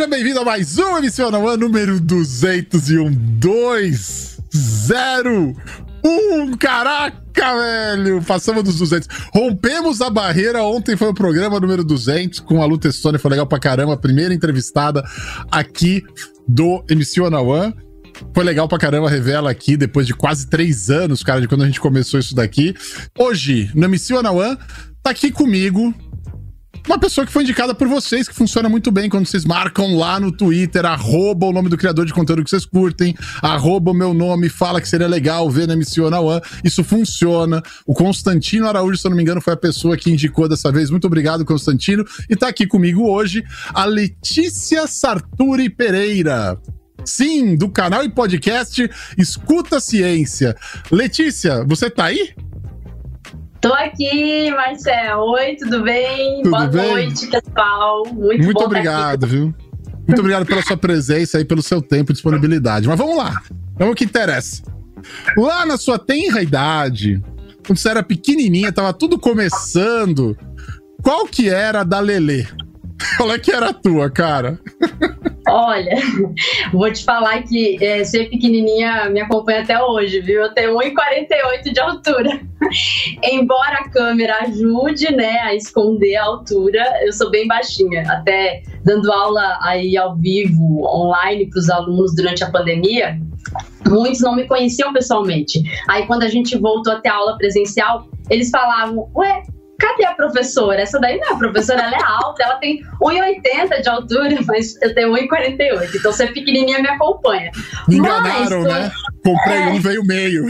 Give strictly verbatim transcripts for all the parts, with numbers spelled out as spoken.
Seja bem-vindo a mais um M C One on One número duzentos e um, dois zero um, caraca, velho, passamos dos duzentos, rompemos a barreira. Ontem foi o programa número duzentos com a Lu Testoni, foi legal pra caramba, a primeira entrevistada aqui do M C One on One. Foi legal pra caramba, revela aqui, depois de quase três anos, cara, de quando a gente começou isso daqui. Hoje, no M C One on One, tá aqui comigo uma pessoa que foi indicada por vocês, que funciona muito bem quando vocês marcam lá no Twitter, arroba o nome do criador de conteúdo que vocês curtem, arroba o meu nome, fala que seria legal ver no M C One on One. Isso funciona. O Constantino Araújo, se eu não me engano, foi a pessoa que indicou dessa vez. Muito obrigado, Constantino. E tá aqui comigo hoje a Letícia Sarturi Pereira. Sim, do canal e podcast Escuta Ciência. Letícia, você tá aí? Tô aqui, Marcel. Oi, tudo bem? Tudo Boa bem? noite, pessoal. Muito, Muito bom obrigado, viu? Muito obrigado pela sua presença e pelo seu tempo e disponibilidade. Mas vamos lá, vamos ao que interessa. Lá na sua tenra idade, quando você era pequenininha, tava tudo começando, qual que era a da Lelê? Qual é que era a tua, cara? Olha, vou te falar que é, ser pequenininha me acompanha até hoje, viu? Eu tenho um e quarenta e oito de altura. Embora a câmera ajude, né, a esconder a altura, eu sou bem baixinha. Até dando aula aí ao vivo, online, para os alunos durante a pandemia, muitos não me conheciam pessoalmente. Aí quando a gente voltou a ter aula presencial, eles falavam, ué, cadê a professora? Essa daí não é a professora, ela é alta, ela tem um e oitenta de altura, mas eu tenho um e quarenta e oito, então ser pequenininha me acompanha. Me enganaram, mas, né? Comprei é... um, veio meio.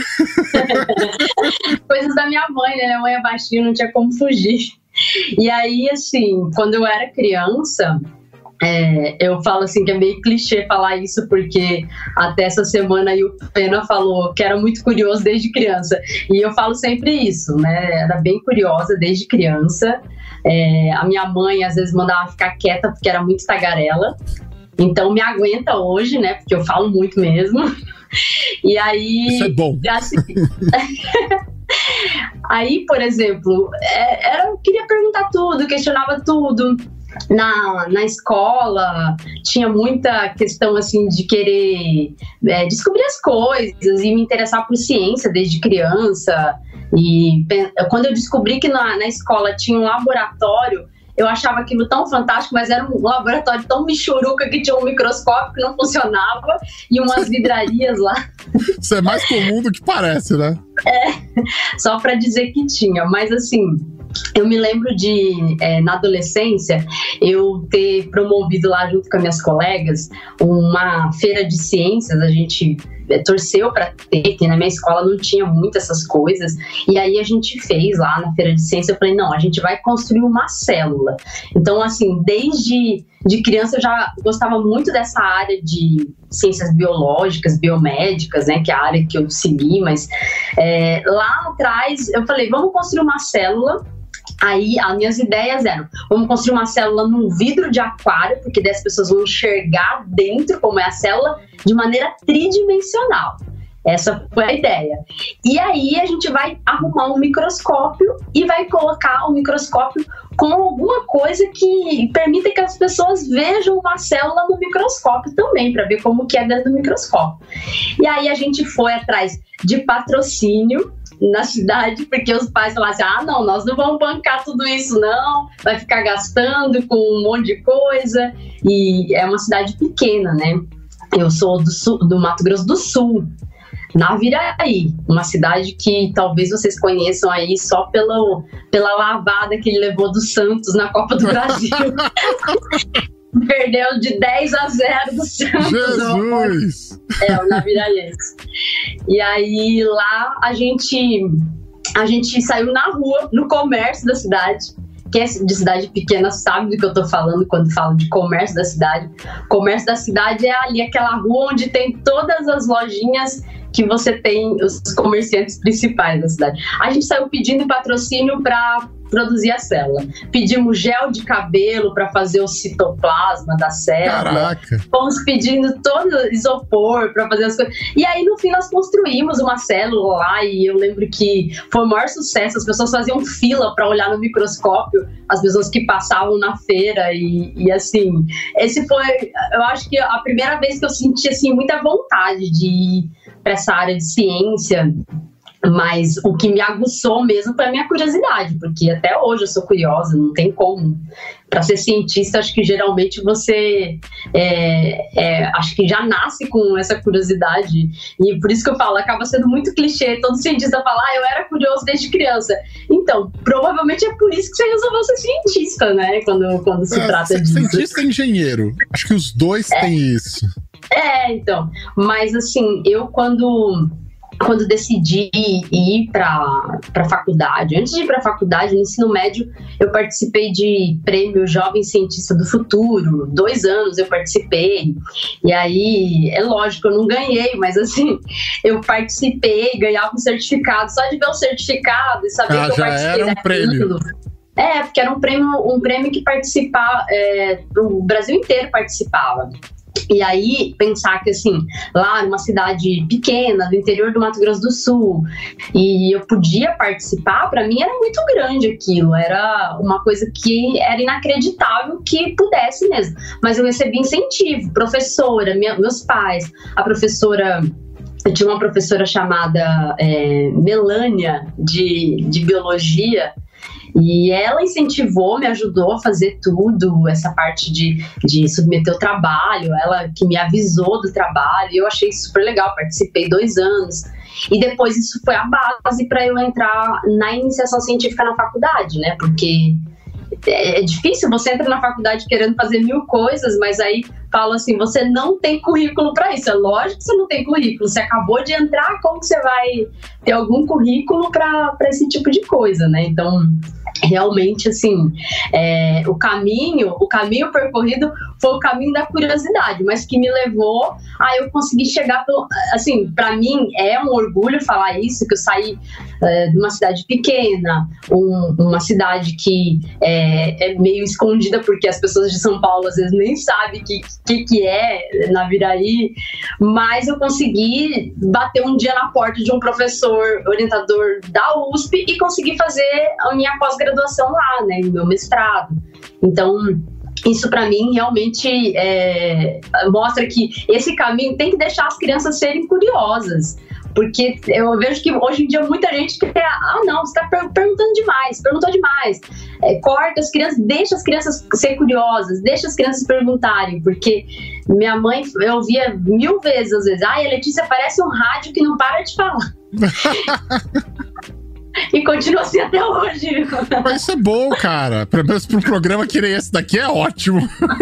Coisas da minha mãe, né? Minha mãe é baixinha, não tinha como fugir. E aí, assim, quando eu era criança... É, eu falo assim que é meio clichê falar isso, porque até essa semana aí o Pena falou que era muito curioso desde criança, e eu falo sempre isso, né? Era bem curiosa desde criança. É, a minha mãe às vezes mandava ficar quieta porque era muito tagarela, então me aguenta hoje, né? Porque eu falo muito mesmo. E aí, isso é bom. Assim, aí, por exemplo, é, era, eu queria perguntar tudo, questionava tudo. Na, na escola tinha muita questão assim de querer é, descobrir as coisas e me interessar por ciência desde criança. E quando eu descobri que na, na escola tinha um laboratório, eu achava aquilo tão fantástico, mas era um laboratório tão michuruca que tinha um microscópio que não funcionava e umas vidrarias lá. Isso é mais comum do que parece, né? É, só para dizer que tinha, mas assim... Eu me lembro de, é, na adolescência, eu ter promovido lá junto com as minhas colegas uma feira de ciências. A gente é, torceu para ter, que na minha escola não tinha muito essas coisas, e aí a gente fez lá na feira de ciências. Eu falei, não, a gente vai construir uma célula. Então, assim, desde de criança eu já gostava muito dessa área de ciências biológicas, biomédicas, né, que é a área que eu segui, mas é, lá atrás eu falei, vamos construir uma célula. Aí as minhas ideias eram, vamos construir uma célula num vidro de aquário, porque daí as pessoas vão enxergar dentro como é a célula de maneira tridimensional. Essa foi a ideia. E aí a gente vai arrumar um microscópio e vai colocar o microscópio com alguma coisa que permita que as pessoas vejam uma célula no microscópio também, para ver como que é dentro do microscópio. E aí a gente foi atrás de patrocínio na cidade, porque os pais falaram assim, ah, não, nós não vamos bancar tudo isso não, vai ficar gastando com um monte de coisa, e é uma cidade pequena, né? Eu sou do, sul, do Mato Grosso do Sul, Naviraí, uma cidade que talvez vocês conheçam aí só pelo, pela lavada que ele levou do Santos na Copa do Brasil. Perdeu de dez a zero do Santos. Jesus! É, o Naviraense. E aí lá a gente, a gente saiu na rua, no comércio da cidade. Quem é de cidade pequena sabe do que eu tô falando quando falo de comércio da cidade. Comércio da cidade é ali aquela rua onde tem todas as lojinhas que você tem, os comerciantes principais da cidade. A gente saiu pedindo patrocínio para produzir a célula. Pedimos gel de cabelo para fazer o citoplasma da célula. Caraca! Fomos pedindo todo isopor para fazer as coisas. E aí, no fim, nós construímos uma célula lá e eu lembro que foi o maior sucesso. As pessoas faziam fila para olhar no microscópio, as pessoas que passavam na feira e, e assim, esse foi, eu acho que a primeira vez que eu senti assim, muita vontade de ir para essa área de ciência. Mas o que me aguçou mesmo foi a minha curiosidade, porque até hoje eu sou curiosa, não tem como. Para ser cientista, acho que geralmente você é, é, acho que já nasce com essa curiosidade. E por isso que eu falo, acaba sendo muito clichê. Todo cientista fala, ah, eu era curioso desde criança. Então, provavelmente é por isso que você resolveu ser cientista, né? Quando, quando se é, trata disso. Cientista e engenheiro. Acho que os dois é, têm isso. É, então. Mas assim, eu quando... Quando decidi ir para a faculdade, antes de ir para a faculdade, no ensino médio, eu participei de prêmio Jovem Cientista do Futuro. Dois anos eu participei. E aí, é lógico, eu não ganhei, mas assim, eu participei, ganhava um certificado. Só de ver o certificado e saber ah, que eu já participei era um prêmio. É, porque era um prêmio, um prêmio que participava, é, o Brasil inteiro participava. E aí, pensar que, assim, lá numa cidade pequena, do interior do Mato Grosso do Sul, e eu podia participar, para mim era muito grande aquilo, era uma coisa que era inacreditável que pudesse mesmo. Mas eu recebi incentivo, professora, minha, meus pais, a professora... Eu tinha uma professora chamada é, Melânia, de, de biologia, e ela incentivou, me ajudou a fazer tudo, essa parte de, de submeter o trabalho, ela que me avisou do trabalho, e eu achei super legal, participei dois anos. E depois isso foi a base para eu entrar na iniciação científica na faculdade, né? Porque é difícil, você entra na faculdade querendo fazer mil coisas, mas aí fala assim, você não tem currículo para isso. É lógico que você não tem currículo, você acabou de entrar, como que você vai ter algum currículo para esse tipo de coisa, né? Então, realmente, assim, é, o caminho, o caminho percorrido foi o caminho da curiosidade, mas que me levou a eu conseguir chegar, pelo, assim, para mim é um orgulho falar isso, que eu saí é, de uma cidade pequena, um, uma cidade que é, é meio escondida, porque as pessoas de São Paulo às vezes nem sabem o que, que, que é Naviraí, mas eu consegui bater um dia na porta de um professor orientador da U S P e consegui fazer a minha pós-graduação lá, né, meu mestrado. Então, isso para mim realmente é, mostra que esse caminho tem que deixar as crianças serem curiosas, porque eu vejo que hoje em dia muita gente quer, ah não, você está per- perguntando demais, perguntou demais, é, corta as crianças, deixa as crianças ser curiosas, deixa as crianças perguntarem, porque minha mãe, eu ouvia mil vezes às vezes, ai, a Letícia parece um rádio que não para de falar. E continua assim até hoje. Mas isso é bom, cara. Pelo menos para um programa que nem esse daqui é ótimo.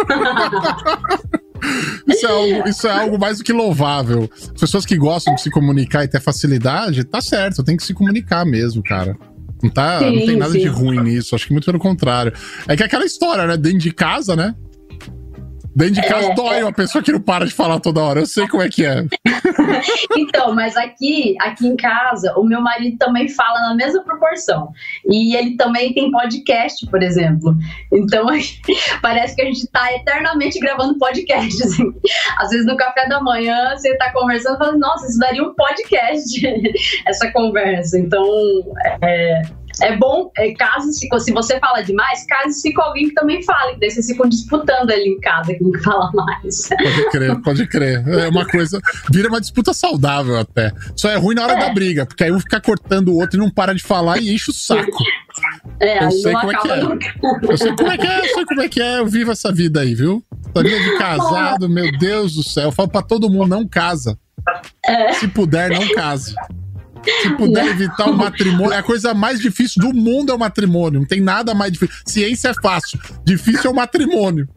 Isso é, algo, isso é algo mais do que louvável. As pessoas que gostam de se comunicar e ter facilidade, tá certo, tem que se comunicar mesmo, cara. Não, tá, sim, não tem nada sim. de ruim nisso, acho que muito pelo contrário. É que é aquela história, né? Dentro de casa, né? Dentro de casa é, dói é. uma pessoa que não para de falar toda hora. Eu sei como é que é. Então, mas aqui, aqui em casa, o meu marido também fala na mesma proporção. E ele também tem podcast, por exemplo. Então, parece que a gente tá eternamente gravando podcast. Assim. Às vezes no café da manhã, você tá conversando e fala, nossa, isso daria um podcast, essa conversa. Então, é... É bom, é, caso se, se você fala demais, case-se com alguém que também fale, daí vocês ficam disputando ali em casa quem que fala mais. Pode crer, pode crer. É uma coisa, vira uma disputa saudável até. Só é ruim na hora é. da briga, porque aí um fica cortando o outro e não para de falar e enche o saco. É, eu sei como é que é. Eu sei como é que é, eu sei como é que é, eu vivo essa vida aí, viu? Essa vida de casado, meu Deus do céu. Eu falo pra todo mundo, não casa. É. Se puder, não case. Se puder não. evitar o matrimônio, é a coisa mais difícil do mundo é o matrimônio. Não tem nada mais difícil. Ciência é fácil, difícil é o matrimônio.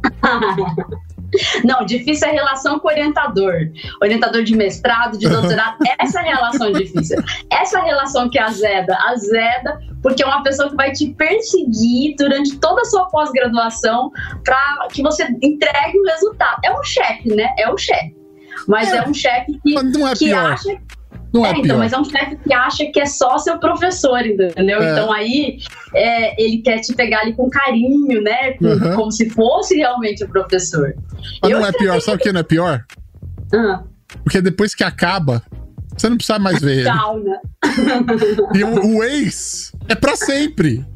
Não, difícil é a relação com o orientador. Orientador de mestrado, de doutorado. Essa é a relação difícil. Essa relação que azeda, azeda, porque é uma pessoa que vai te perseguir durante toda a sua pós-graduação para que você entregue o resultado. É um chefe, né? É um chefe. Mas é, é um chefe que, não é que pior. acha... Não é, é pior. Então, mas é um chefe que acha que é só seu professor, entendeu? É. Então aí é, ele quer te pegar ali com carinho, né? Com, uhum. Como se fosse realmente o professor. Mas eu não é pior, sabe o que não é pior? Ah. Porque depois que acaba, você não precisa mais ver Tchau, ele. Né? E o, o ex é pra sempre.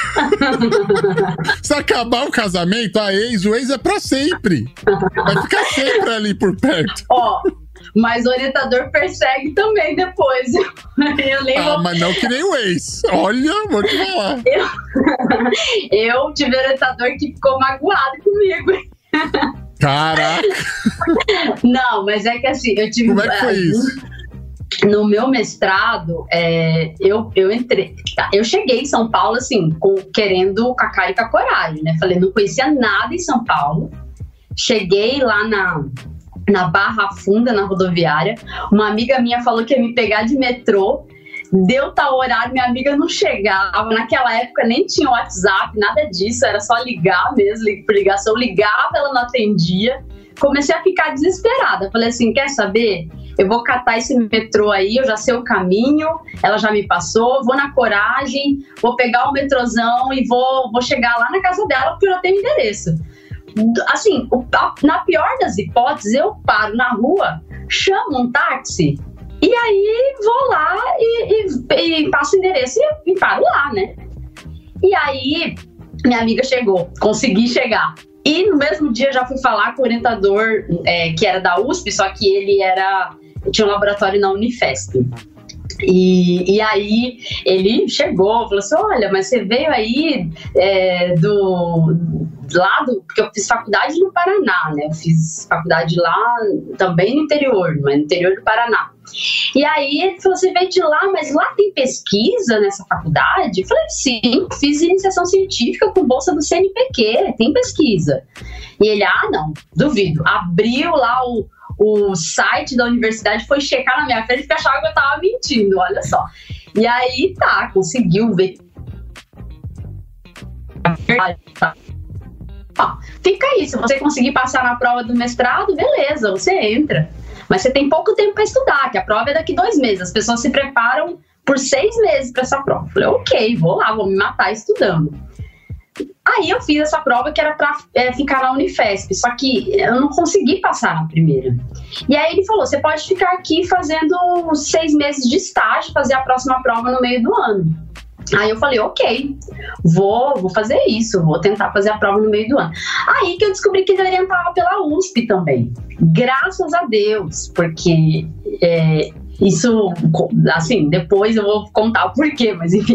Se acabar o casamento, a ex, o ex é pra sempre. Vai ficar sempre ali por perto. Ó, mas o orientador persegue também depois. Eu nem ah, vou... mas não que nem o ex. Olha, vou te falar. Eu, eu tive orientador que ficou magoado comigo. Caraca. Não, mas é que assim, eu tive... Como é que foi isso? No meu mestrado, é, eu, eu entrei... Tá, eu cheguei em São Paulo, assim, com, querendo cacar e com a coragem, né? Falei, não conhecia nada em São Paulo. Cheguei lá na, na Barra Funda, na rodoviária. Uma amiga minha falou que ia me pegar de metrô. Deu tal horário, minha amiga não chegava. Naquela época nem tinha WhatsApp, nada disso. Era só ligar mesmo, por ligação. Ligava, ela não atendia. Comecei a ficar desesperada. Falei assim, quer saber? Eu vou catar esse metrô aí, eu já sei o caminho, ela já me passou, vou na coragem, vou pegar o metrôzão e vou, vou chegar lá na casa dela porque eu já tenho endereço. Assim, na pior das hipóteses, eu paro na rua, chamo um táxi e aí vou lá e, e, e passo o endereço e, e paro lá, né? E aí, minha amiga chegou, consegui chegar. E no mesmo dia já fui falar com o orientador, é, que era da U S P, só que ele era, tinha um laboratório na Unifesp. E, e aí ele chegou, falou assim, olha, mas você veio aí é, do lado, porque eu fiz faculdade no Paraná, né? Eu fiz faculdade lá também no interior, mas no interior do Paraná. E aí ele falou, você veio de lá, mas lá tem pesquisa nessa faculdade? Eu falei, sim, fiz iniciação científica com bolsa do C N P Q, tem pesquisa. E ele, ah, não, duvido. Abriu lá o, o site da universidade, foi checar na minha frente porque achava que eu tava mentindo, olha só. E aí, tá, conseguiu ver. Ah, fica aí, se você conseguir passar na prova do mestrado, beleza, você entra. Mas você tem pouco tempo para estudar, que a prova é daqui dois meses. As pessoas se preparam por seis meses para essa prova. Eu falei, ok, vou lá, vou me matar estudando. Aí eu fiz essa prova que era para é, ficar na Unifesp, só que eu não consegui passar na primeira. E aí ele falou, você pode ficar aqui fazendo seis meses de estágio, fazer a próxima prova no meio do ano. Aí eu falei, ok, vou, vou fazer isso, vou tentar fazer a prova no meio do ano. Aí que eu descobri que ele orientava pela U S P também, graças a Deus, porque é, isso, assim, depois eu vou contar o porquê, mas enfim.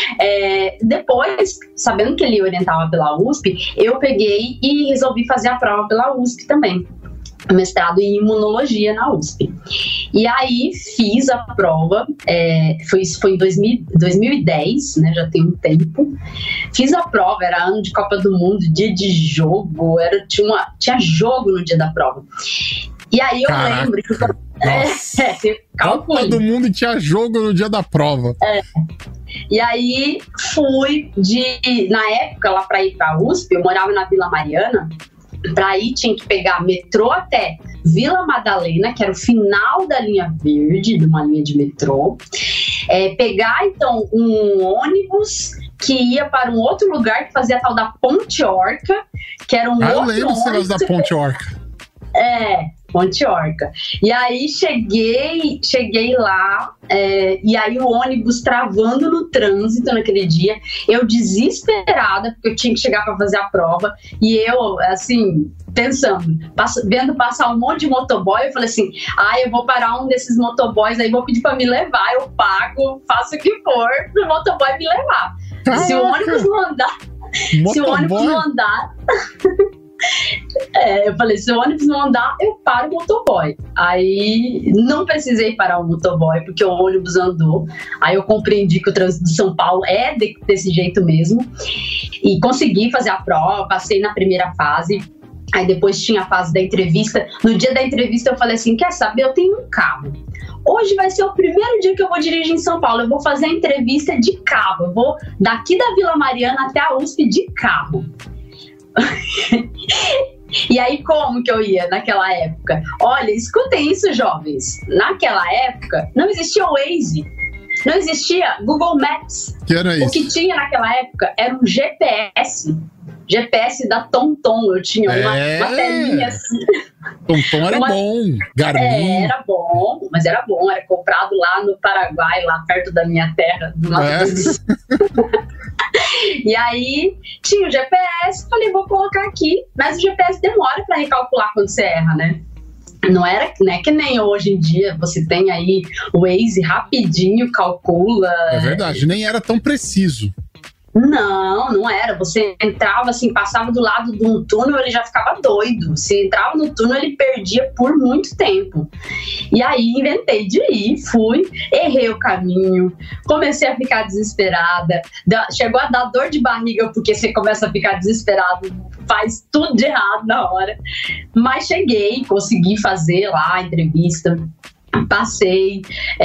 É, depois, sabendo que ele orientava pela U S P, eu peguei e resolvi fazer a prova pela U S P também. Mestrado em imunologia na U S P. E aí fiz a prova, é, foi, isso foi em dois mil e dez, né, já tem um tempo. Fiz a prova, era ano de Copa do Mundo, dia de jogo, era, tinha, uma, tinha jogo no dia da prova. E aí eu Caraca, lembro que... nossa. É, é, Copa do Mundo tinha jogo no dia da prova. É. E aí fui de... Na época, lá pra ir pra U S P, eu morava na Vila Mariana. Pra ir tinha que pegar metrô até Vila Madalena, que era o final da linha verde, de uma linha de metrô. É, pegar, então, um ônibus que ia para um outro lugar que fazia a tal da Ponte Orca, que era um ah, outro eu lembro desse negócio da Ponte Orca. É, Ponte Orca. E aí cheguei, cheguei lá, é, e aí o ônibus travando no trânsito naquele dia, eu desesperada, porque eu tinha que chegar para fazer a prova, e eu, assim, pensando, passo, vendo passar um monte de motoboy, eu falei assim, ah, eu vou parar um desses motoboys aí, vou pedir para me levar, eu pago, faço o que for pro motoboy me levar. Caraca. Se o ônibus não andar, motoboy? se o ônibus não andar... É, eu falei, se o ônibus não andar, eu paro o motoboy. Aí não precisei parar o motoboy, porque o ônibus andou. Aí eu compreendi que o trânsito de São Paulo é de, desse jeito mesmo. E consegui fazer a prova, passei na primeira fase. Aí depois tinha a fase da entrevista. No dia da entrevista eu falei assim, quer saber, eu tenho um carro. Hoje vai ser o primeiro dia que eu vou dirigir em São Paulo. Eu vou fazer a entrevista de carro. Eu vou daqui da Vila Mariana até a U S P de carro. E E aí, como que eu ia naquela época? Olha, escutem isso, jovens. Naquela época, não existia o Waze. Não existia Google Maps. Que era isso? O que tinha naquela época era um G P S. G P S da TomTom. Eu tinha uma, é. uma telinha assim. TomTom era uma... bom. Garmin. É, era bom, mas era bom. Era comprado lá no Paraguai, lá perto da minha terra, do Mato é. Grosso. E aí, tinha o G P S. Falei, vou colocar aqui. Mas o G P S demora para recalcular quando você erra, né? Não era, né, que nem hoje em dia você tem aí o Waze rapidinho calcula. É verdade, nem era tão preciso. Não, não era. Você entrava assim, passava do lado de um túnel, ele já ficava doido. Se entrava no túnel, ele perdia por muito tempo. E aí inventei de ir, fui, errei o caminho, comecei a ficar desesperada. Chegou a dar dor de barriga, porque você começa a ficar desesperado, faz tudo de errado na hora. Mas cheguei, consegui fazer lá a entrevista. Passei,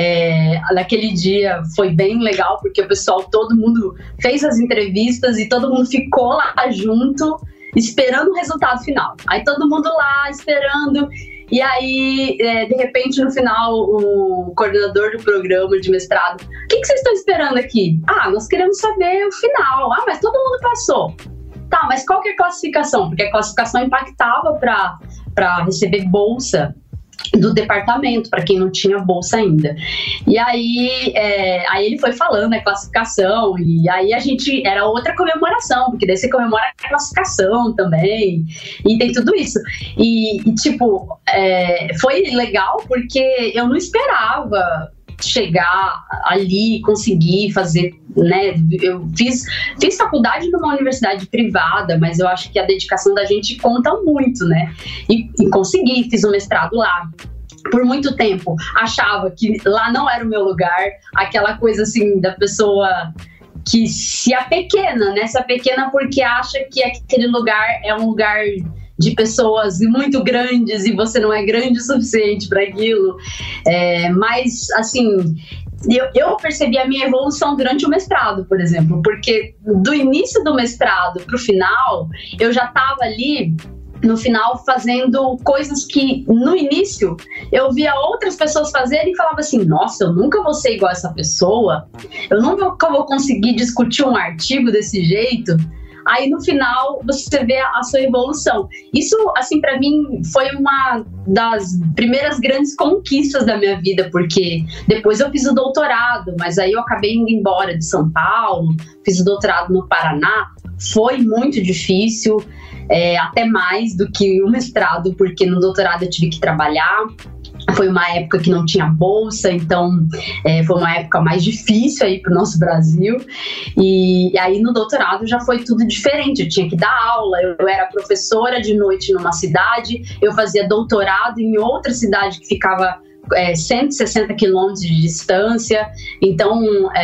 é, naquele dia foi bem legal, porque o pessoal, todo mundo fez as entrevistas e todo mundo ficou lá junto, esperando o resultado final. Aí todo mundo lá esperando, e aí, é, de repente, no final, o coordenador do programa de mestrado: o que, que vocês estão esperando aqui? Ah, nós queremos saber o final. Ah, mas todo mundo passou. Tá, mas qual que é a classificação? Porque a classificação impactava para receber bolsa do departamento, para quem não tinha bolsa ainda. E aí, é, aí ele foi falando a classificação, e aí a gente, era outra comemoração, porque daí você comemora a classificação também, e tem tudo isso. E, e tipo, é, foi legal porque eu não esperava chegar ali, conseguir fazer, né, eu fiz, fiz faculdade numa universidade privada, mas eu acho que a dedicação da gente conta muito, né, e, e consegui, fiz um mestrado lá. Por muito tempo, achava que lá não era o meu lugar, aquela coisa assim, da pessoa que se apequena, né, se apequena porque acha que aquele lugar é um lugar de pessoas muito grandes e você não é grande o suficiente para aquilo. É, mas, assim, eu, eu percebi a minha evolução durante o mestrado, por exemplo, porque do início do mestrado para o final, eu já estava ali no final fazendo coisas que no início eu via outras pessoas fazerem e falava assim: nossa, eu nunca vou ser igual essa pessoa, eu nunca vou conseguir discutir um artigo desse jeito. Aí no final você vê a sua evolução. Isso, assim, para mim foi uma das primeiras grandes conquistas da minha vida, porque depois eu fiz o doutorado, mas aí eu acabei indo embora de São Paulo, fiz o doutorado no Paraná. Foi muito difícil, é, até mais do que o mestrado, porque no doutorado eu tive que trabalhar. Foi uma época que não tinha bolsa, então é, foi uma época mais difícil aí para o nosso Brasil. E, e aí no doutorado já foi tudo diferente. Eu tinha que dar aula, eu, eu era professora de noite numa cidade, eu fazia doutorado em outra cidade que ficava é, cento e sessenta quilômetros de distância. Então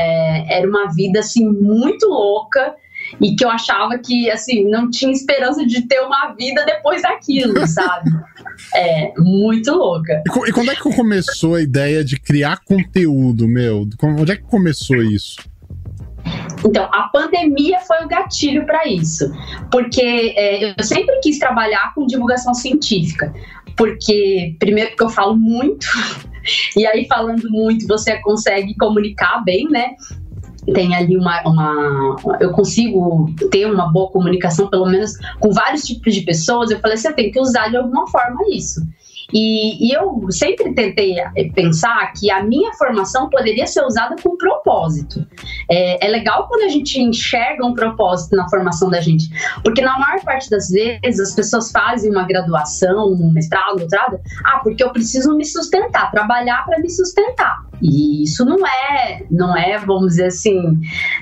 é, era uma vida assim muito louca. E que eu achava que, assim, não tinha esperança de ter uma vida depois daquilo, sabe? É, muito louca. E, e quando é que começou a ideia de criar conteúdo, meu? Onde é que começou isso? Então, a pandemia foi o gatilho para isso. Porque é, eu sempre quis trabalhar com divulgação científica. Porque, primeiro, porque eu falo muito. E aí, falando muito, você consegue comunicar bem, né? Tem ali uma, uma... Eu consigo ter uma boa comunicação, pelo menos com vários tipos de pessoas. Eu falei assim, eu tenho que usar de alguma forma isso. E, e eu sempre tentei pensar que a minha formação poderia ser usada com propósito. É, é legal quando a gente enxerga um propósito na formação da gente, porque na maior parte das vezes as pessoas fazem uma graduação, um mestrado, um doutorado, ah, porque eu preciso me sustentar, trabalhar para me sustentar. E isso não é, não é, vamos dizer assim,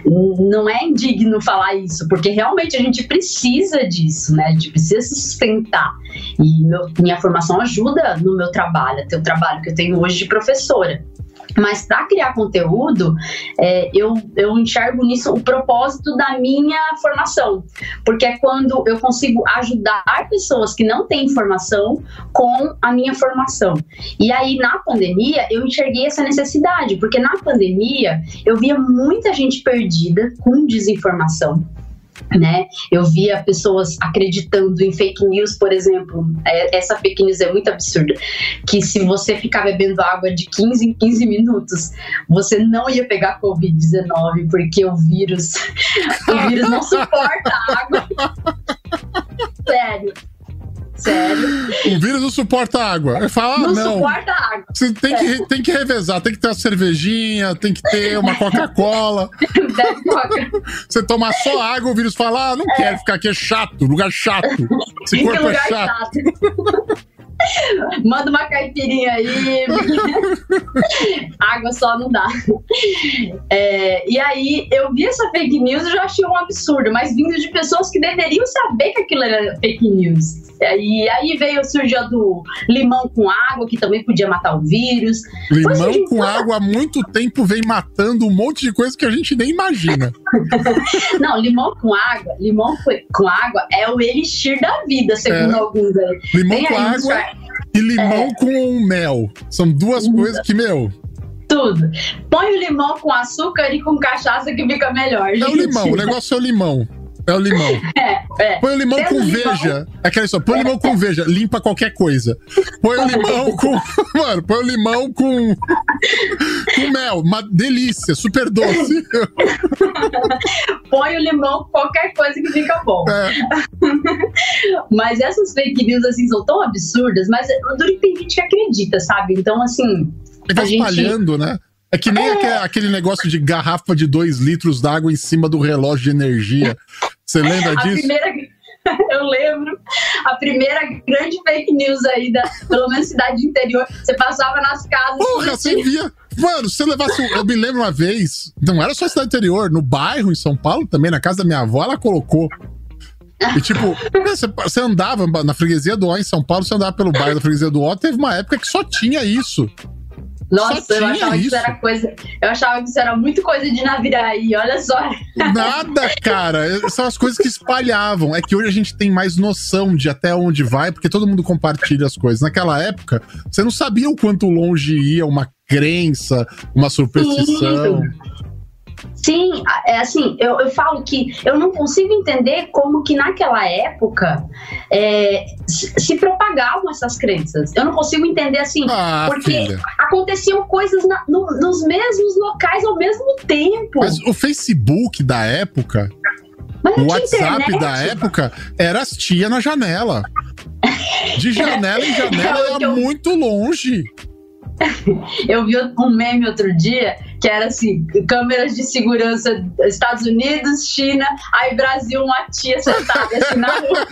não é indigno falar isso, porque realmente a gente precisa disso, né? A gente precisa se sustentar. E meu, minha formação ajuda no meu trabalho, até o trabalho que eu tenho hoje de professora. Mas para criar conteúdo, é, eu, eu enxergo nisso o propósito da minha formação, porque é quando eu consigo ajudar pessoas que não têm formação com a minha formação. E aí na pandemia eu enxerguei essa necessidade, porque na pandemia eu via muita gente perdida com desinformação. né? Eu via pessoas acreditando em fake news, por exemplo. Essa fake news é muito absurda, que se você ficar bebendo água de quinze em quinze minutos, você não ia pegar covid dezenove, porque o vírus o vírus não suporta água. Sério. Sério. O vírus não suporta água. Eu falo, ah, não, não suporta água. Você tem que, tem que revezar, tem que ter uma cervejinha, tem que ter uma Coca-Cola. Deve Coca. Você tomar só água, o vírus fala, ah, não é. quero ficar aqui, é chato, lugar chato. Esse corpo lugar é chato. chato. Manda uma caipirinha aí. Água só não dá. É, e aí, eu vi essa fake news e já achei um absurdo, mas vindo de pessoas que deveriam saber que aquilo era fake news. E aí veio, surgiu do limão com água, que também podia matar o vírus. Limão com fala... água há muito tempo vem matando um monte de coisa que a gente nem imagina. Não, limão com água, limão com água é o elixir da vida, segundo é. alguns aí. Limão Tem com aí, água e limão é. com mel. São duas Tudo. coisas que, meu... Tudo. Põe o limão com açúcar e com cachaça que fica melhor, gente. É o limão, o negócio é o limão. É o limão. É, é. Põe o limão Tendo com limão. veja. É aquela só, põe o limão com veja, limpa qualquer coisa. Põe o limão com. Mano, põe o limão com. com mel. Uma delícia, super doce. Põe o limão com qualquer coisa que fica bom. É. Mas essas fake news, assim, são tão absurdas, mas o duro que tem gente que acredita, sabe? Então, assim. E vai espalhando, gente... né? É que nem é. aquele negócio de garrafa de dois litros d'água em cima do relógio de energia. Você lembra a disso? Primeira, eu lembro. A primeira grande fake news aí, da, pelo menos cidade interior, você passava nas casas... Porra, você via... Mano, se você levasse... Eu me lembro uma vez, não era só cidade interior, no bairro, em São Paulo também, na casa da minha avó, ela colocou... E tipo, você, você andava na freguesia do Ó em São Paulo, você andava pelo bairro da freguesia do Ó, teve uma época que só tinha isso. Nossa, eu achava isso. que isso era coisa. Eu achava que isso era muito coisa de Naviraí, olha só. Nada, cara. São as coisas que espalhavam. É que hoje a gente tem mais noção de até onde vai, porque todo mundo compartilha as coisas. Naquela época, você não sabia o quanto longe ia uma crença, uma superstição. Sim. Sim, é assim, eu, eu falo que eu não consigo entender como que naquela época é, se propagavam essas crenças. Eu não consigo entender assim, ah, porque filha. aconteciam coisas na, no, nos mesmos locais ao mesmo tempo. Mas o Facebook da época, Mas o WhatsApp internet, da época, era as tia na janela. De janela em janela é, era eu... muito longe. Eu vi um meme outro dia que era assim: câmeras de segurança Estados Unidos, China, aí Brasil, uma tia sentada assim na rua.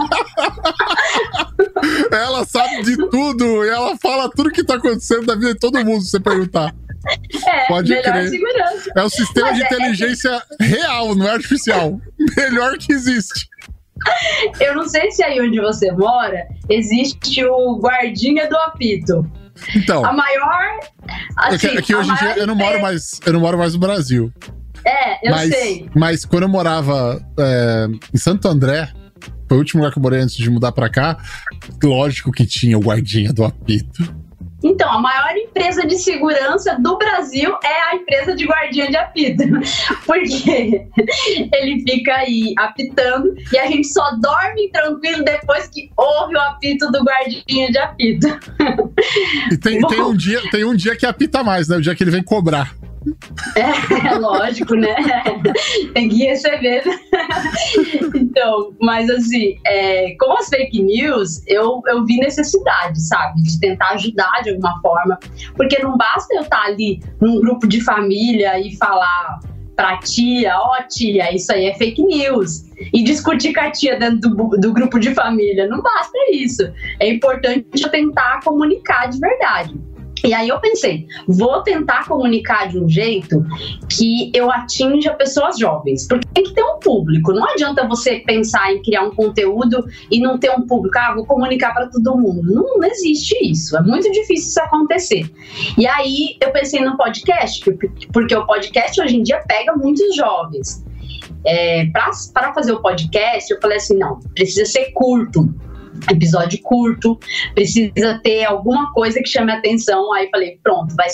Ela sabe de tudo e ela fala tudo que tá acontecendo na vida de todo mundo, se você perguntar. É, pode melhor crer. segurança. É o sistema Mas de é, inteligência é... real, não é artificial. Melhor que existe. Eu não sei se aí onde você mora existe o guardinha do apito. Então, a maior. Assim, é que hoje em dia eu não moro mais, eu não moro mais no Brasil. É, eu mas, sei. Mas quando eu morava é, em Santo André, foi o último lugar que eu morei antes de mudar pra cá, lógico que tinha o guardinha do apito. Então, a maior empresa de segurança do Brasil é a empresa de guardinha de apito. Porque ele fica aí apitando e a gente só dorme tranquilo depois que ouve o apito do guardinha de apito. E tem, tem, um, dia, tem um dia que apita mais, né? O dia que ele vem cobrar. É, lógico, né? Tem que receber. Então, mas assim, é, com as fake news, eu, eu vi necessidade, sabe? De tentar ajudar de alguma forma. Porque não basta eu estar ali num grupo de família e falar pra tia, ó, oh, tia, isso aí é fake news. E discutir com a tia dentro do, do grupo de família. Não basta isso. É importante eu tentar comunicar de verdade. E aí eu pensei, vou tentar comunicar de um jeito que eu atinja pessoas jovens, porque tem que ter um público. Não adianta você pensar em criar um conteúdo e não ter um público. Ah, vou comunicar para todo mundo. Não, não existe isso, é muito difícil isso acontecer. E aí eu pensei no podcast, porque o podcast hoje em dia pega muitos jovens. É, para fazer o podcast, eu falei assim, não, precisa ser curto. Episódio curto, precisa ter alguma coisa que chame a atenção. Aí falei, pronto, vai ser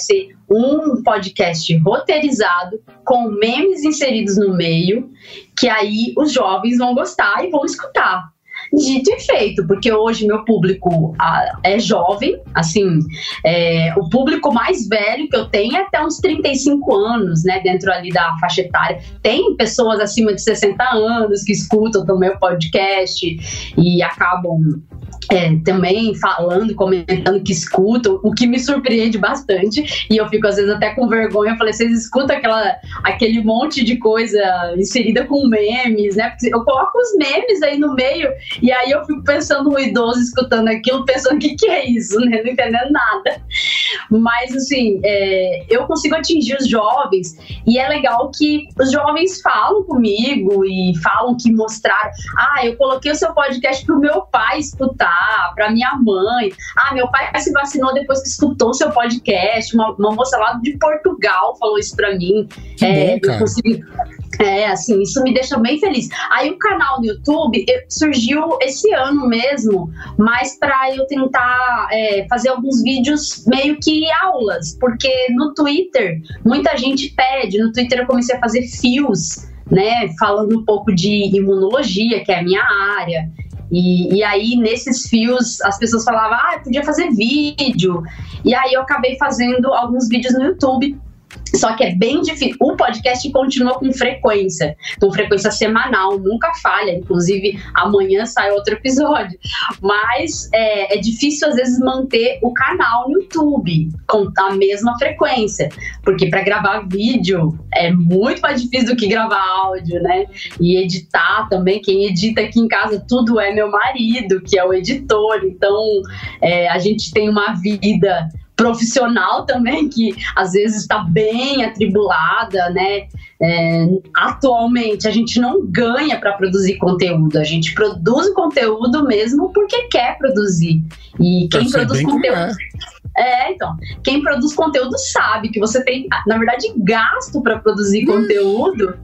um podcast roteirizado, com memes inseridos no meio, que aí os jovens vão gostar e vão escutar. Dito e feito, porque hoje meu público ah, é jovem, assim, é, o público mais velho que eu tenho é até uns trinta e cinco anos, né, dentro ali da faixa etária. Tem pessoas acima de sessenta anos que escutam também o podcast e acabam é, também falando, comentando que escutam, o que me surpreende bastante, e eu fico às vezes até com vergonha. Eu falei, vocês escutam aquela, aquele monte de coisa inserida com memes, né, porque eu coloco os memes aí no meio, e aí eu fico pensando no idoso escutando aquilo, pensando o que, que é isso, né? Não entendendo nada. Mas, assim, é, eu consigo atingir os jovens, e é legal que os jovens falam comigo e falam que mostraram. Ah, eu coloquei o seu podcast pro meu pai escutar, pra minha mãe. Ah, meu pai se vacinou depois que escutou o seu podcast. Uma, uma moça lá de Portugal falou isso pra mim. Que é, bom, cara. eu consegui... É, assim, isso me deixa bem feliz. Aí o canal no YouTube surgiu esse ano mesmo, mas para eu tentar é, fazer alguns vídeos meio que aulas, porque no Twitter muita gente pede. No Twitter eu comecei a fazer fios, né, falando um pouco de imunologia, que é a minha área. E, e aí, nesses fios, as pessoas falavam, ah, eu podia fazer vídeo. E aí eu acabei fazendo alguns vídeos no YouTube. Só que é bem difícil. O podcast continua com frequência, com frequência semanal, nunca falha. Inclusive, amanhã sai outro episódio. Mas é, é difícil, às vezes, manter o canal no YouTube com a mesma frequência. Porque para gravar vídeo é muito mais difícil do que gravar áudio, né? E editar também. Quem edita aqui em casa tudo é meu marido, que é o editor. Então, é, a gente tem uma vida profissional também, que às vezes está bem atribulada, né? É, atualmente a gente não ganha para produzir conteúdo, a gente produz o conteúdo mesmo porque quer produzir. E quem produz conteúdo... É, então, quem produz conteúdo sabe que você tem, na verdade, gasto para produzir hum. conteúdo.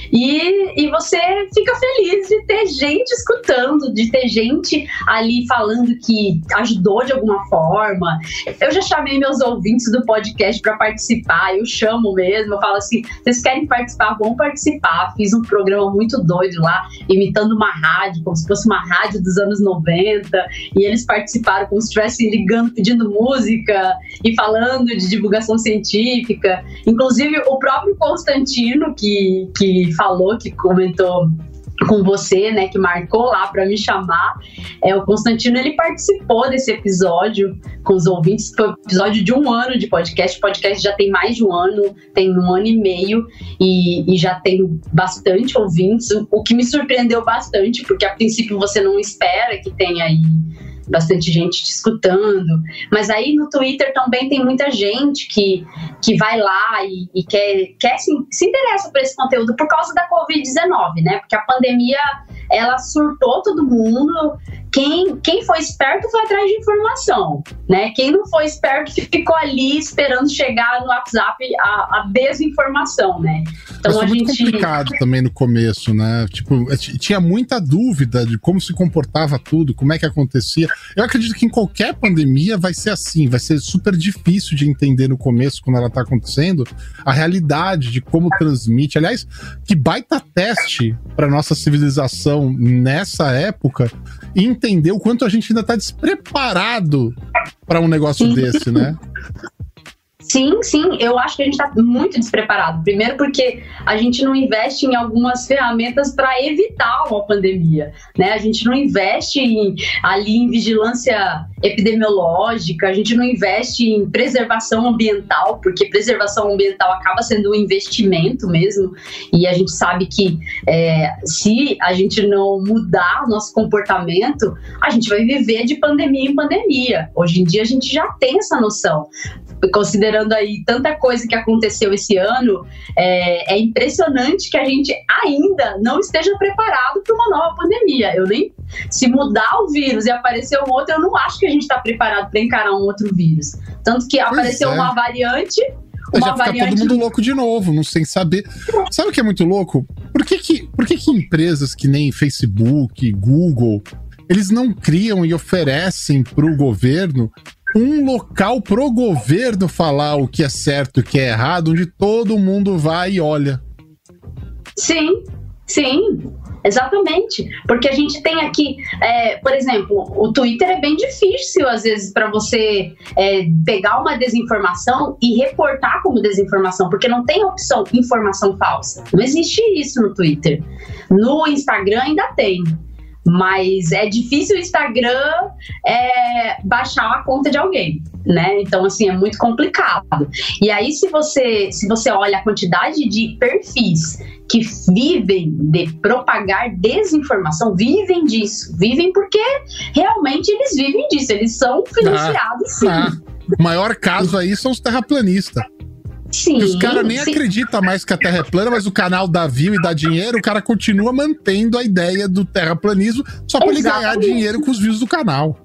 E, e você fica feliz de ter gente escutando, de ter gente ali falando que ajudou de alguma forma. Eu já chamei meus ouvintes do podcast para participar, eu chamo mesmo, eu falo assim, vocês querem participar? Vão participar. Fiz um programa muito doido lá, imitando uma rádio, como se fosse uma rádio dos anos noventa, e eles participaram como se estivessem ligando, pedindo música e falando de divulgação científica. Inclusive o próprio Constantino, que, que falou, que comentou com você, né, que marcou lá para me chamar, é, o Constantino, ele participou desse episódio com os ouvintes. Foi um episódio de um ano de podcast. O podcast já tem mais de um ano, tem um ano e meio, e, e já tem bastante ouvintes, o que me surpreendeu bastante, porque a princípio você não espera que tenha aí bastante gente te escutando. Mas aí no Twitter também tem muita gente que, que vai lá e, e quer, quer se, se interessa por esse conteúdo por causa da covid dezenove, né? Porque a pandemia, ela surtou todo mundo. Quem, quem foi esperto foi atrás de informação, né? Quem não foi esperto ficou ali esperando chegar no WhatsApp a, a desinformação, né? Então, foi a muito gente... complicado também no começo, né? Tipo, tinha muita dúvida de como se comportava tudo, como é que acontecia. Eu acredito que em qualquer pandemia vai ser assim, vai ser super difícil de entender no começo, quando ela tá acontecendo, a realidade de como transmite. Aliás, que baita teste para nossa civilização nessa época, e entender o quanto a gente ainda tá despreparado para um negócio desse, né? Sim, sim, eu acho que a gente está muito despreparado. Primeiro porque a gente não investe em algumas ferramentas para evitar uma pandemia, né? A gente não investe em, ali em vigilância epidemiológica, a gente não investe em preservação ambiental, porque preservação ambiental acaba sendo um investimento mesmo, e a gente sabe que é, se a gente não mudar nosso comportamento, a gente vai viver de pandemia em pandemia. Hoje em dia a gente já tem essa noção. Considerando aí tanta coisa que aconteceu esse ano, é, é impressionante que a gente ainda não esteja preparado para uma nova pandemia. Eu nem, se mudar o vírus e aparecer um outro, eu não acho que a gente está preparado para encarar um outro vírus. Tanto que pois apareceu é. uma variante... Uma já fica variante... todo mundo louco de novo, não sem saber. Sabe o que é muito louco? Por que que, por que que empresas que nem Facebook, Google, eles não criam e oferecem para o governo um local pro governo falar o que é certo e o que é errado, onde todo mundo vai e olha. Sim, sim. Exatamente, porque a gente tem aqui, é, por exemplo, o Twitter é bem difícil às vezes para você é, pegar uma desinformação e reportar como desinformação, porque não tem a opção informação falsa, não existe isso no Twitter. No Instagram ainda tem, mas é difícil o Instagram é, baixar a conta de alguém, né? Então, assim, é muito complicado. E aí, se você, se você olha a quantidade de perfis que vivem de propagar desinformação, vivem disso, vivem porque realmente eles vivem disso, eles são financiados, ah, sim. Ah. O maior caso aí são os terraplanistas. Sim, que os caras nem sim. acreditam mais que a Terra é plana, mas o canal dá view e dá dinheiro, o cara continua mantendo a ideia do terraplanismo só pra ele ganhar dinheiro com os views do canal.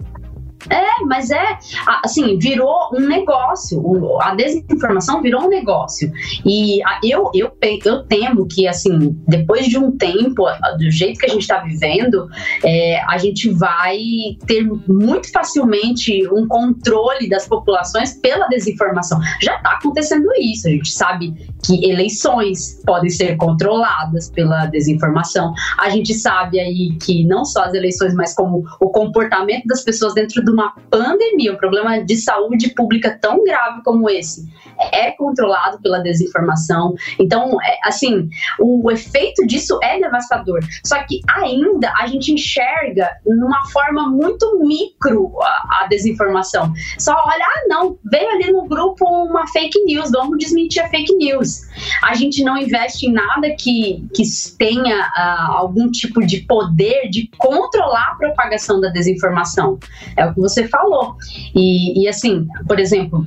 É, mas é, assim, virou um negócio, a desinformação virou um negócio, e eu, eu, eu temo que, assim, depois de um tempo, do jeito que a gente está vivendo, é, a gente vai ter muito facilmente um controle das populações pela desinformação. Já está acontecendo isso, a gente sabe que eleições podem ser controladas pela desinformação, a gente sabe aí que não só as eleições, mas como o comportamento das pessoas dentro do uma pandemia, um problema de saúde pública tão grave como esse, é controlado pela desinformação. Então, é, assim, o, o efeito disso é devastador. Só que ainda a gente enxerga numa forma muito micro a, a desinformação. Só olha, ah, não, veio ali no grupo uma fake news, vamos desmentir a fake news. A gente não investe em nada que, que tenha uh, algum tipo de poder de controlar a propagação da desinformação. É o que você falou. E, e assim, por exemplo,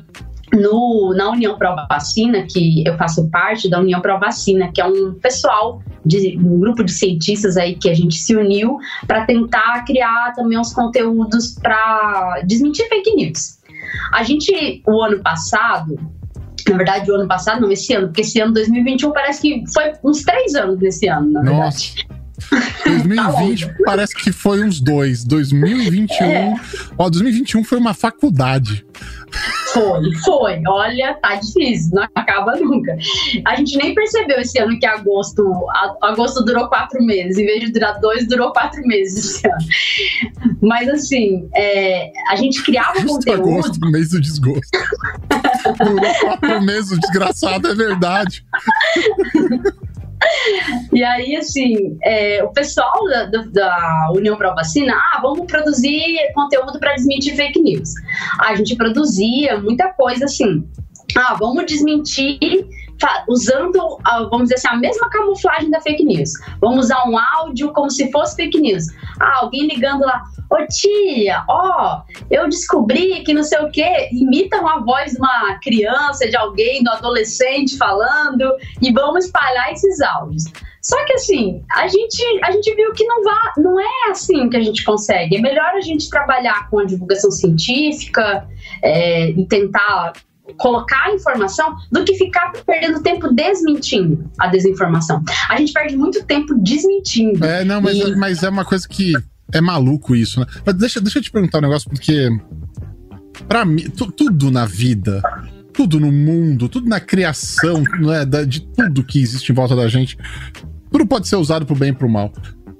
no, na União Pró-Vacina, que eu faço parte da União Pró-Vacina, que é um pessoal, de, um grupo de cientistas aí que a gente se uniu para tentar criar também uns conteúdos para desmentir fake news. A gente, o ano passado, na verdade, o ano passado, não, esse ano, porque esse ano, dois mil e vinte e um, parece que foi uns três anos nesse ano, na verdade. Nossa. dois mil e vinte tá parece que foi uns dois. dois mil e vinte e um. É. Ó, dois mil e vinte e um foi uma faculdade. Foi, foi. Olha, tá difícil, não acaba nunca. A gente nem percebeu esse ano que agosto, agosto durou quatro meses. Em vez de durar dois, durou quatro meses esse ano. Mas assim, é, a gente criava Justo conteúdo. Agosto, mês do desgosto. Durou quatro meses, o desgraçado, é verdade. E aí, assim, é, o pessoal da, da União Pró-Vacina, ah, vamos produzir conteúdo para desmentir fake news. A gente produzia muita coisa assim, ah, vamos desmentir usando, vamos dizer assim, a mesma camuflagem da fake news. Vamos usar um áudio como se fosse fake news. Ah, alguém ligando lá, ô tia, ó, eu descobri que não sei o quê, imitam a voz de uma criança, de alguém, do adolescente falando, e vamos espalhar esses áudios. Só que assim, a gente, a gente viu que não, vá, não é assim que a gente consegue. É melhor a gente trabalhar com a divulgação científica é, e tentar colocar a informação do que ficar perdendo tempo desmentindo a desinformação. A gente perde muito tempo desmentindo. É, não, mas, e... mas é uma coisa que é maluco isso, né? Mas deixa, deixa eu te perguntar um negócio, porque pra mim, tu, tudo na vida, tudo no mundo, tudo na criação, né, de tudo que existe em volta da gente, tudo pode ser usado pro bem e pro mal.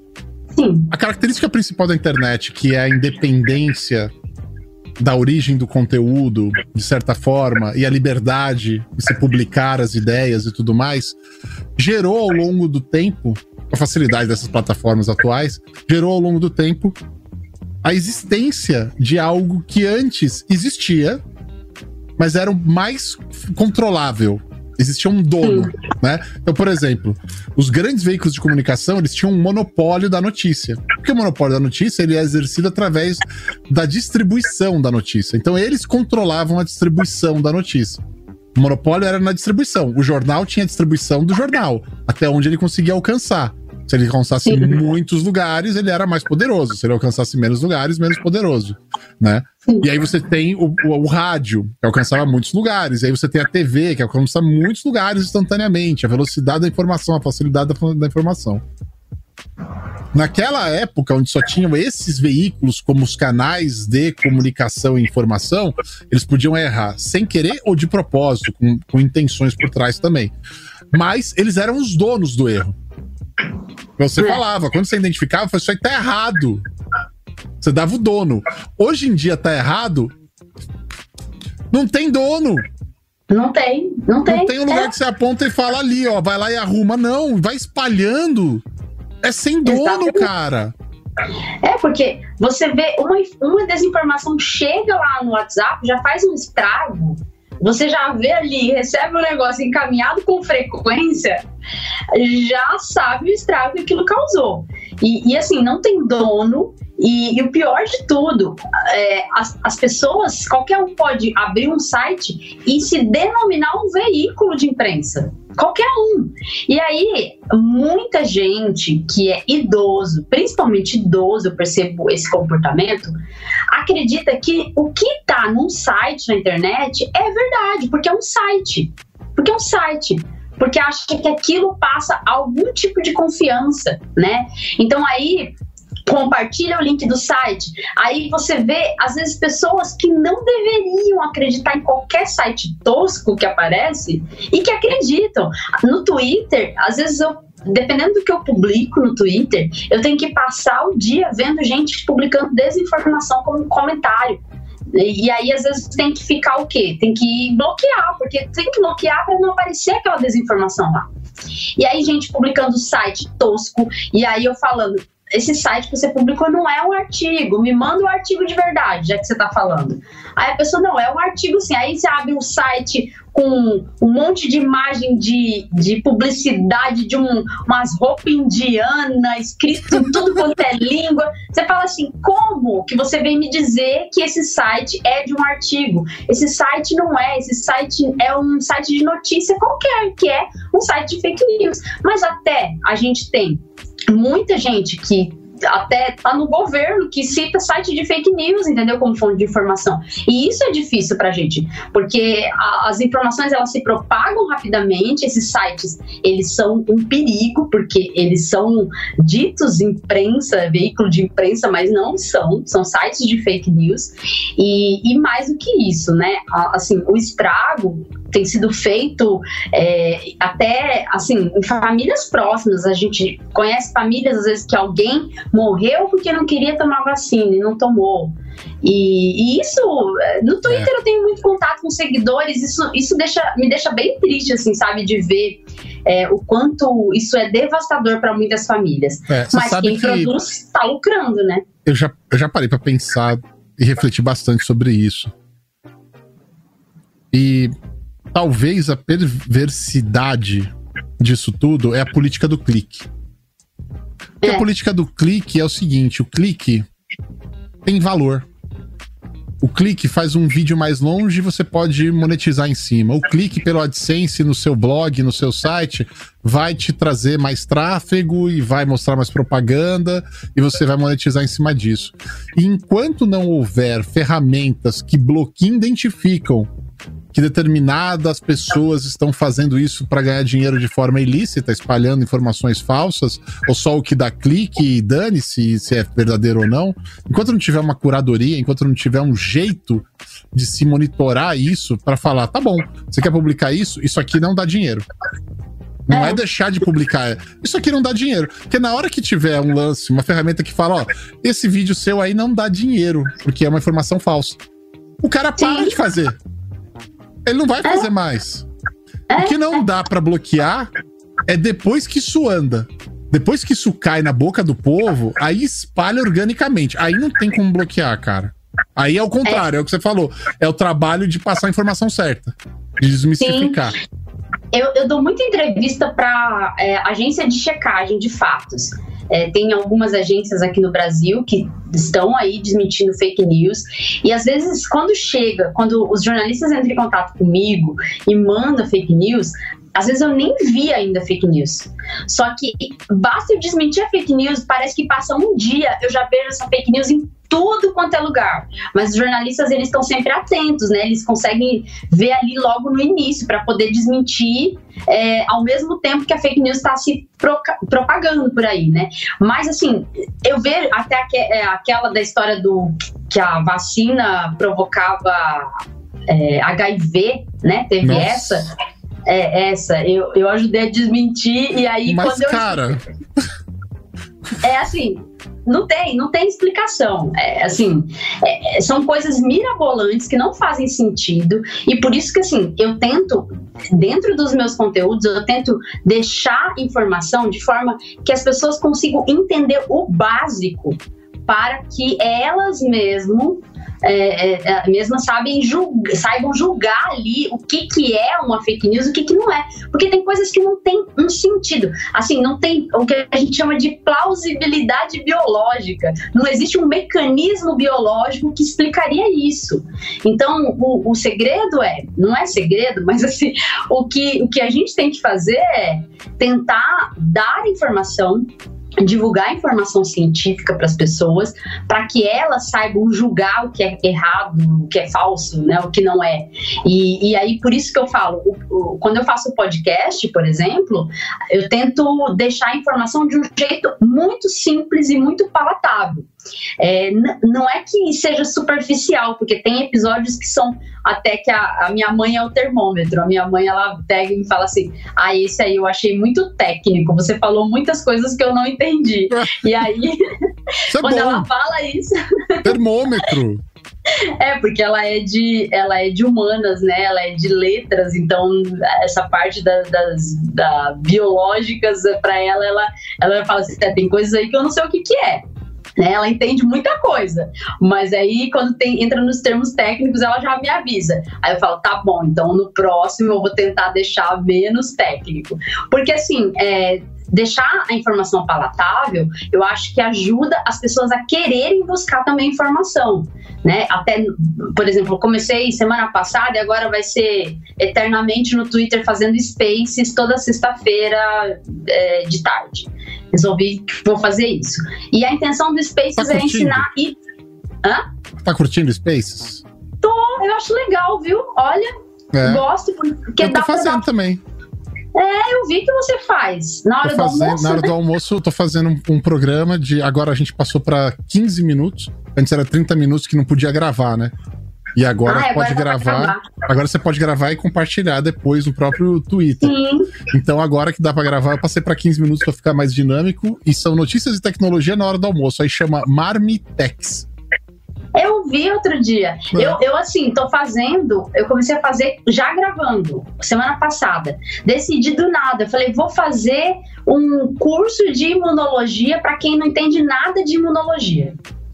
Sim. A característica principal da internet, que é a independência da origem do conteúdo, de certa forma, e a liberdade de se publicar as ideias e tudo mais, gerou ao longo do tempo, a facilidade dessas plataformas atuais, gerou ao longo do tempo a existência de algo que antes existia, mas era mais controlável. Existia um dono, Sim. né? Então, por exemplo, os grandes veículos de comunicação, eles tinham um monopólio da notícia. Porque o monopólio da notícia, ele é exercido através da distribuição da notícia. Então, eles controlavam a distribuição da notícia. O monopólio era na distribuição. O jornal tinha a distribuição do jornal, até onde ele conseguia alcançar. Se ele alcançasse Sim. muitos lugares, ele era mais poderoso. Se ele alcançasse menos lugares, menos poderoso, né? Sim. E aí você tem o, o, o rádio, que alcançava muitos lugares. E aí você tem a T V, que alcança muitos lugares instantaneamente. A velocidade da informação, a facilidade da, da informação. Naquela época, onde só tinham esses veículos como os canais de comunicação e informação, eles podiam errar sem querer ou de propósito, com, com intenções por trás também. Mas eles eram os donos do erro. Você falava, quando você identificava, isso aí tá errado. Você dava o dono. Hoje em dia tá errado, não tem dono. Não tem, não tem. Não tem um lugar é. que você aponta e fala ali, ó, vai lá e arruma. Não, vai espalhando. É sem dono, Exatamente. Cara. É, porque você vê, uma, uma desinformação chega lá no WhatsApp, já faz um estrago. Você já vê ali, recebe um negócio encaminhado com frequência, já sabe o estrago que aquilo causou. E, e assim, não tem dono. E, e o pior de tudo, é, as, as pessoas, qualquer um pode abrir um site e se denominar um veículo de imprensa. Qualquer um. E aí, muita gente que é idoso, principalmente idoso, eu percebo esse comportamento, acredita que o que está num site na internet é verdade, porque é um site. Porque é um site. Porque acha que aquilo passa algum tipo de confiança, né? Então aí... compartilha o link do site, aí você vê, às vezes, pessoas que não deveriam acreditar em qualquer site tosco que aparece e que acreditam. No Twitter, às vezes eu, dependendo do que eu publico no Twitter, eu tenho que passar o dia vendo gente publicando desinformação como comentário. E aí, às vezes, tem que ficar o quê? Tem que bloquear, porque tem que bloquear para não aparecer aquela desinformação lá. E aí, gente publicando site tosco, e aí eu falando... esse site que você publicou não é um artigo, me manda um artigo de verdade, já que você tá falando. Aí a pessoa, não, é um artigo sim. Aí você abre um site com um monte de imagem de, de publicidade de um, umas roupas indianas, escrito em tudo quanto é língua. Você fala assim, como que você vem me dizer que esse site é de um artigo? Esse site não é, esse site é um site de notícia qualquer, que é um site de fake news. Mas até a gente tem muita gente que até tá no governo que cita site de fake news, entendeu? Como fonte de informação. E isso é difícil pra gente, porque a, as informações, elas se propagam rapidamente. Esses sites, eles são um perigo, porque eles são ditos imprensa, veículo de imprensa, mas não são, são sites de fake news. E, e mais do que isso, né? Assim, o estrago tem sido feito é, até, assim, em famílias próximas. A gente conhece famílias, às vezes, que alguém morreu porque não queria tomar vacina e não tomou. E, e isso, no Twitter é. eu tenho muito contato com seguidores, isso, isso deixa, me deixa bem triste, assim, sabe, de ver é, o quanto isso é devastador para muitas famílias. É, mas quem que produz está lucrando, né? Eu já, eu já parei para pensar e refletir bastante sobre isso. E talvez a perversidade disso tudo é a política do clique. Porque é. a política do clique é o seguinte, o clique tem valor. O clique faz um vídeo mais longe e você pode monetizar em cima. O clique pelo AdSense no seu blog, no seu site, vai te trazer mais tráfego e vai mostrar mais propaganda e você vai monetizar em cima disso. E enquanto não houver ferramentas que bloqueiem, identificam que determinadas pessoas estão fazendo isso para ganhar dinheiro de forma ilícita, espalhando informações falsas, ou só o que dá clique e dane-se se é verdadeiro ou não, enquanto não tiver uma curadoria, enquanto não tiver um jeito de se monitorar isso para falar, tá bom, você quer publicar isso? Isso aqui não dá dinheiro. Não é. é deixar de publicar, isso aqui não dá dinheiro. Porque na hora que tiver um lance, uma ferramenta que fala, ó, esse vídeo seu aí não dá dinheiro, porque é uma informação falsa, o cara para Sim. de fazer. Ele não vai fazer é. mais. É. O que não dá pra bloquear é depois que isso anda. Depois que isso cai na boca do povo, aí espalha organicamente. Aí não tem como bloquear, cara. Aí é o contrário, é, é o que você falou. É o trabalho de passar a informação certa. De desmistificar. Sim. Eu, eu dou muita entrevista pra é, agência de checagem de fatos. É, tem algumas agências aqui no Brasil que estão aí desmentindo fake news, e às vezes quando chega, quando os jornalistas entram em contato comigo e mandam fake news, às vezes eu nem vi ainda fake news, só que basta eu desmentir a fake news, parece que passa um dia, eu já vejo essa fake news em tudo quanto é lugar, mas os jornalistas, eles estão sempre atentos, né? Eles conseguem ver ali logo no início para poder desmentir é, ao mesmo tempo que a fake news está se pro, propagando por aí, né? Mas assim, eu vejo até aqu é, aquela da história do que a vacina provocava é, H I V, né? Teve Nossa. essa é, essa, eu, eu ajudei a desmentir e aí mas quando eu... cara... É assim, não tem, não tem explicação. É, assim, é, são coisas mirabolantes que não fazem sentido e por isso que assim, eu tento, dentro dos meus conteúdos, eu tento deixar informação de forma que as pessoas consigam entender o básico para que elas mesmo, é, é, mesmas sabem julga, saibam julgar ali o que, que é uma fake news e o que, que não é. Porque tem coisas que não tem um sentido. Assim, não tem o que a gente chama de plausibilidade biológica. Não existe um mecanismo biológico que explicaria isso. Então, o, o segredo é, não é segredo, mas assim, o que, o que a gente tem que fazer é tentar dar informação, divulgar informação científica para as pessoas, para que elas saibam julgar o que é errado, o que é falso, né, o que não é. E, e aí, por isso que eu falo, o, o, quando eu faço podcast, por exemplo, eu tento deixar a informação de um jeito muito simples e muito palatável. É, não é que seja superficial, porque tem episódios que são até que a, a minha mãe é o termômetro. A minha mãe, ela pega e me fala assim: ah, esse aí eu achei muito técnico, você falou muitas coisas que eu não entendi. E aí, isso é quando bom. Ela fala isso... Termômetro. É, porque ela é de, ela é de humanas, né? Ela é de letras, então essa parte da, das da biológicas, para ela, ela, ela fala assim: tem coisas aí que eu não sei o que que é. Né, ela entende muita coisa, mas aí quando tem, entra nos termos técnicos, ela já me avisa. Aí eu falo, tá bom, então no próximo eu vou tentar deixar menos técnico. Porque assim, é, deixar a informação palatável, eu acho que ajuda as pessoas a quererem buscar também informação. Né? Até, por exemplo, eu comecei semana passada e agora vai ser eternamente no Twitter fazendo spaces toda sexta-feira é, de tarde. Resolvi que vou fazer isso. E a intenção do Spaces tá é ensinar e... Hã? Tá curtindo Spaces? Tô, eu acho legal, viu? Olha, é. gosto porque eu tô dá fazendo pra dar... também. É, eu vi que você faz. Na hora fazendo, do almoço. Na hora né? do almoço eu tô fazendo um, um programa de... Agora a gente passou pra quinze minutos. Antes era trinta minutos que não podia gravar, né? E agora, ah, pode agora gravar. Agora você pode gravar e compartilhar depois no próprio Twitter. Sim. Então agora que dá pra gravar, eu passei pra quinze minutos pra ficar mais dinâmico. E são notícias de tecnologia na hora do almoço. Aí chama Marmitex. Eu vi outro dia. É. Eu, eu, assim, tô fazendo... Eu comecei a fazer já gravando, semana passada. Decidi do nada. Eu falei, vou fazer um curso de imunologia pra quem não entende nada de imunologia.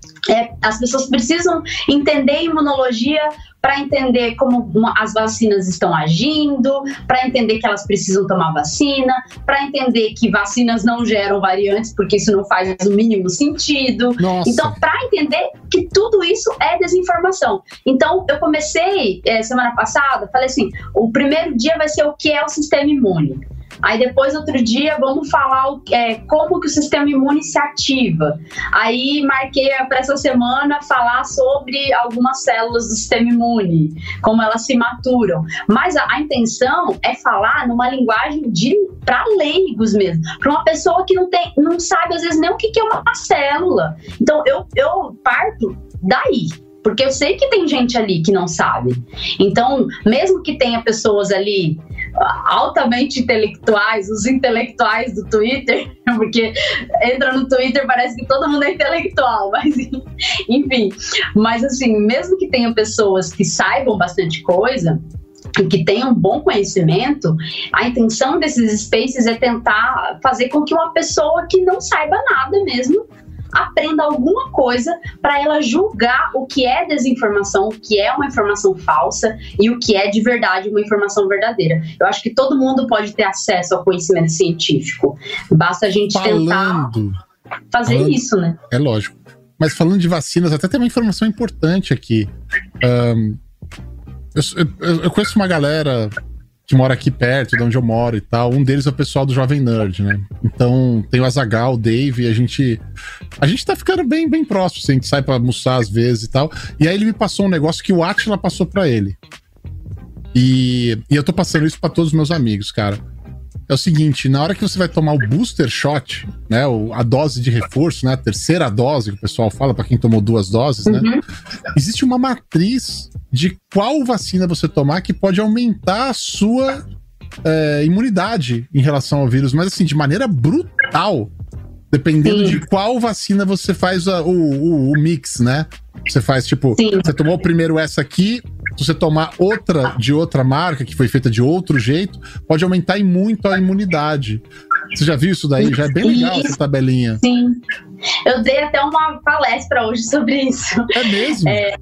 É, as pessoas precisam entender imunologia para entender como uma, as vacinas estão agindo, para entender que elas precisam tomar vacina, para entender que vacinas não geram variantes, porque isso não faz o mínimo sentido. Nossa. Então, para entender que tudo isso é desinformação. Então, eu comecei é, semana passada, falei assim, o primeiro dia vai ser o que é o sistema imune. Aí depois, outro dia, vamos falar o, é, como que o sistema imune se ativa. Aí marquei para essa semana falar sobre algumas células do sistema imune, como elas se maturam. Mas a, a intenção é falar numa linguagem para leigos mesmo, para uma pessoa que não, tem, não sabe, às vezes, nem o que, que é uma célula. Então, eu, eu parto daí. Porque eu sei que tem gente ali que não sabe. Então, mesmo que tenha pessoas ali altamente intelectuais, os intelectuais do Twitter, porque entra no Twitter, parece que todo mundo é intelectual, mas enfim. Mas assim, mesmo que tenha pessoas que saibam bastante coisa, e que tenham um bom conhecimento, a intenção desses spaces é tentar fazer com que uma pessoa que não saiba nada mesmo aprenda alguma coisa para ela julgar o que é desinformação, o que é uma informação falsa e o que é de verdade uma informação verdadeira. Eu acho que todo mundo pode ter acesso ao conhecimento científico. Basta a gente falando, tentar fazer falando, isso, né? É lógico. Mas falando de vacinas, até tem uma informação importante aqui. Um, eu, eu, eu conheço uma galera que mora aqui perto de onde eu moro e tal. Um deles é o pessoal do Jovem Nerd, né? Então tem o Azaghal, o Dave, e a gente... A gente tá ficando bem, bem próximo, assim, a gente sai pra almoçar às vezes e tal. E aí ele me passou um negócio que o Átila passou pra ele. E, e eu tô passando isso pra todos os meus amigos, cara. É o seguinte, na hora que você vai tomar o booster shot, né, a dose de reforço, né, a terceira dose que o pessoal fala pra quem tomou duas doses, né, uhum. existe uma matriz de qual vacina você tomar que pode aumentar a sua é, imunidade em relação ao vírus, mas assim, de maneira brutal, dependendo Sim. de qual vacina você faz a, o, o, o mix, né? Você faz, tipo, Sim. você tomou primeiro essa aqui, se você tomar outra de outra marca, que foi feita de outro jeito, pode aumentar em muito a imunidade. Você já viu isso daí? Já é bem legal essa tabelinha. Sim. Eu dei até uma palestra hoje sobre isso. É mesmo? É,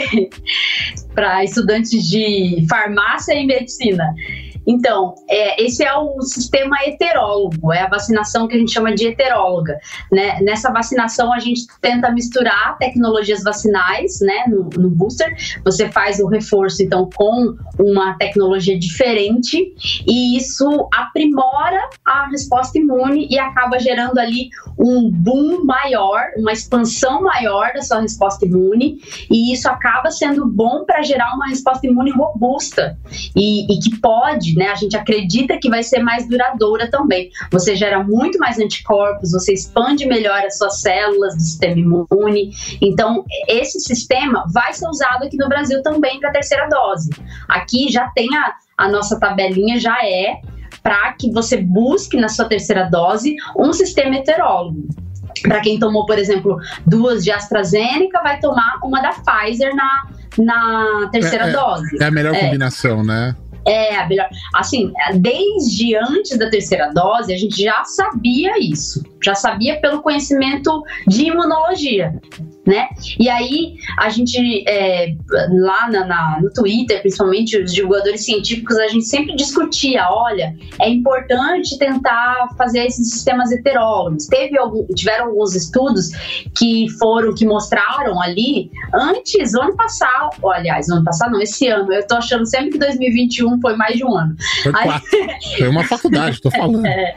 para estudantes de farmácia e medicina. Então, é, esse é o sistema heterólogo, é a vacinação que a gente chama de heteróloga, né? Nessa vacinação a gente tenta misturar tecnologias vacinais, né, no, no booster. Você faz o reforço, então, com uma tecnologia diferente e isso aprimora a resposta imune e acaba gerando ali um boom maior, uma expansão maior da sua resposta imune, e isso acaba sendo bom para gerar uma resposta imune robusta e, e que pode, né, a gente acredita que vai ser mais duradoura também. Você gera muito mais anticorpos, você expande melhor as suas células do sistema imune. Então, esse sistema vai ser usado aqui no Brasil também para a terceira dose. Aqui já tem a, a nossa tabelinha, já é para que você busque na sua terceira dose um sistema heterólogo. Para quem tomou, por exemplo, duas de AstraZeneca, vai tomar uma da Pfizer na, na terceira é, dose. É a melhor é. combinação, né? É, a melhor. Assim, desde antes da terceira dose, a gente já sabia isso. Já sabia pelo conhecimento de imunologia, né? E aí, a gente, é, lá na, na, no Twitter, principalmente os divulgadores científicos, a gente sempre discutia, olha, é importante tentar fazer esses sistemas heterólogos. Teve algum, tiveram alguns estudos que foram, que mostraram ali, antes, ano passado, oh, aliás, ano passado não, esse ano, eu tô achando sempre que dois mil e vinte e um foi mais de um ano. Foi quatro. Aí... Foi uma faculdade, tô falando. É.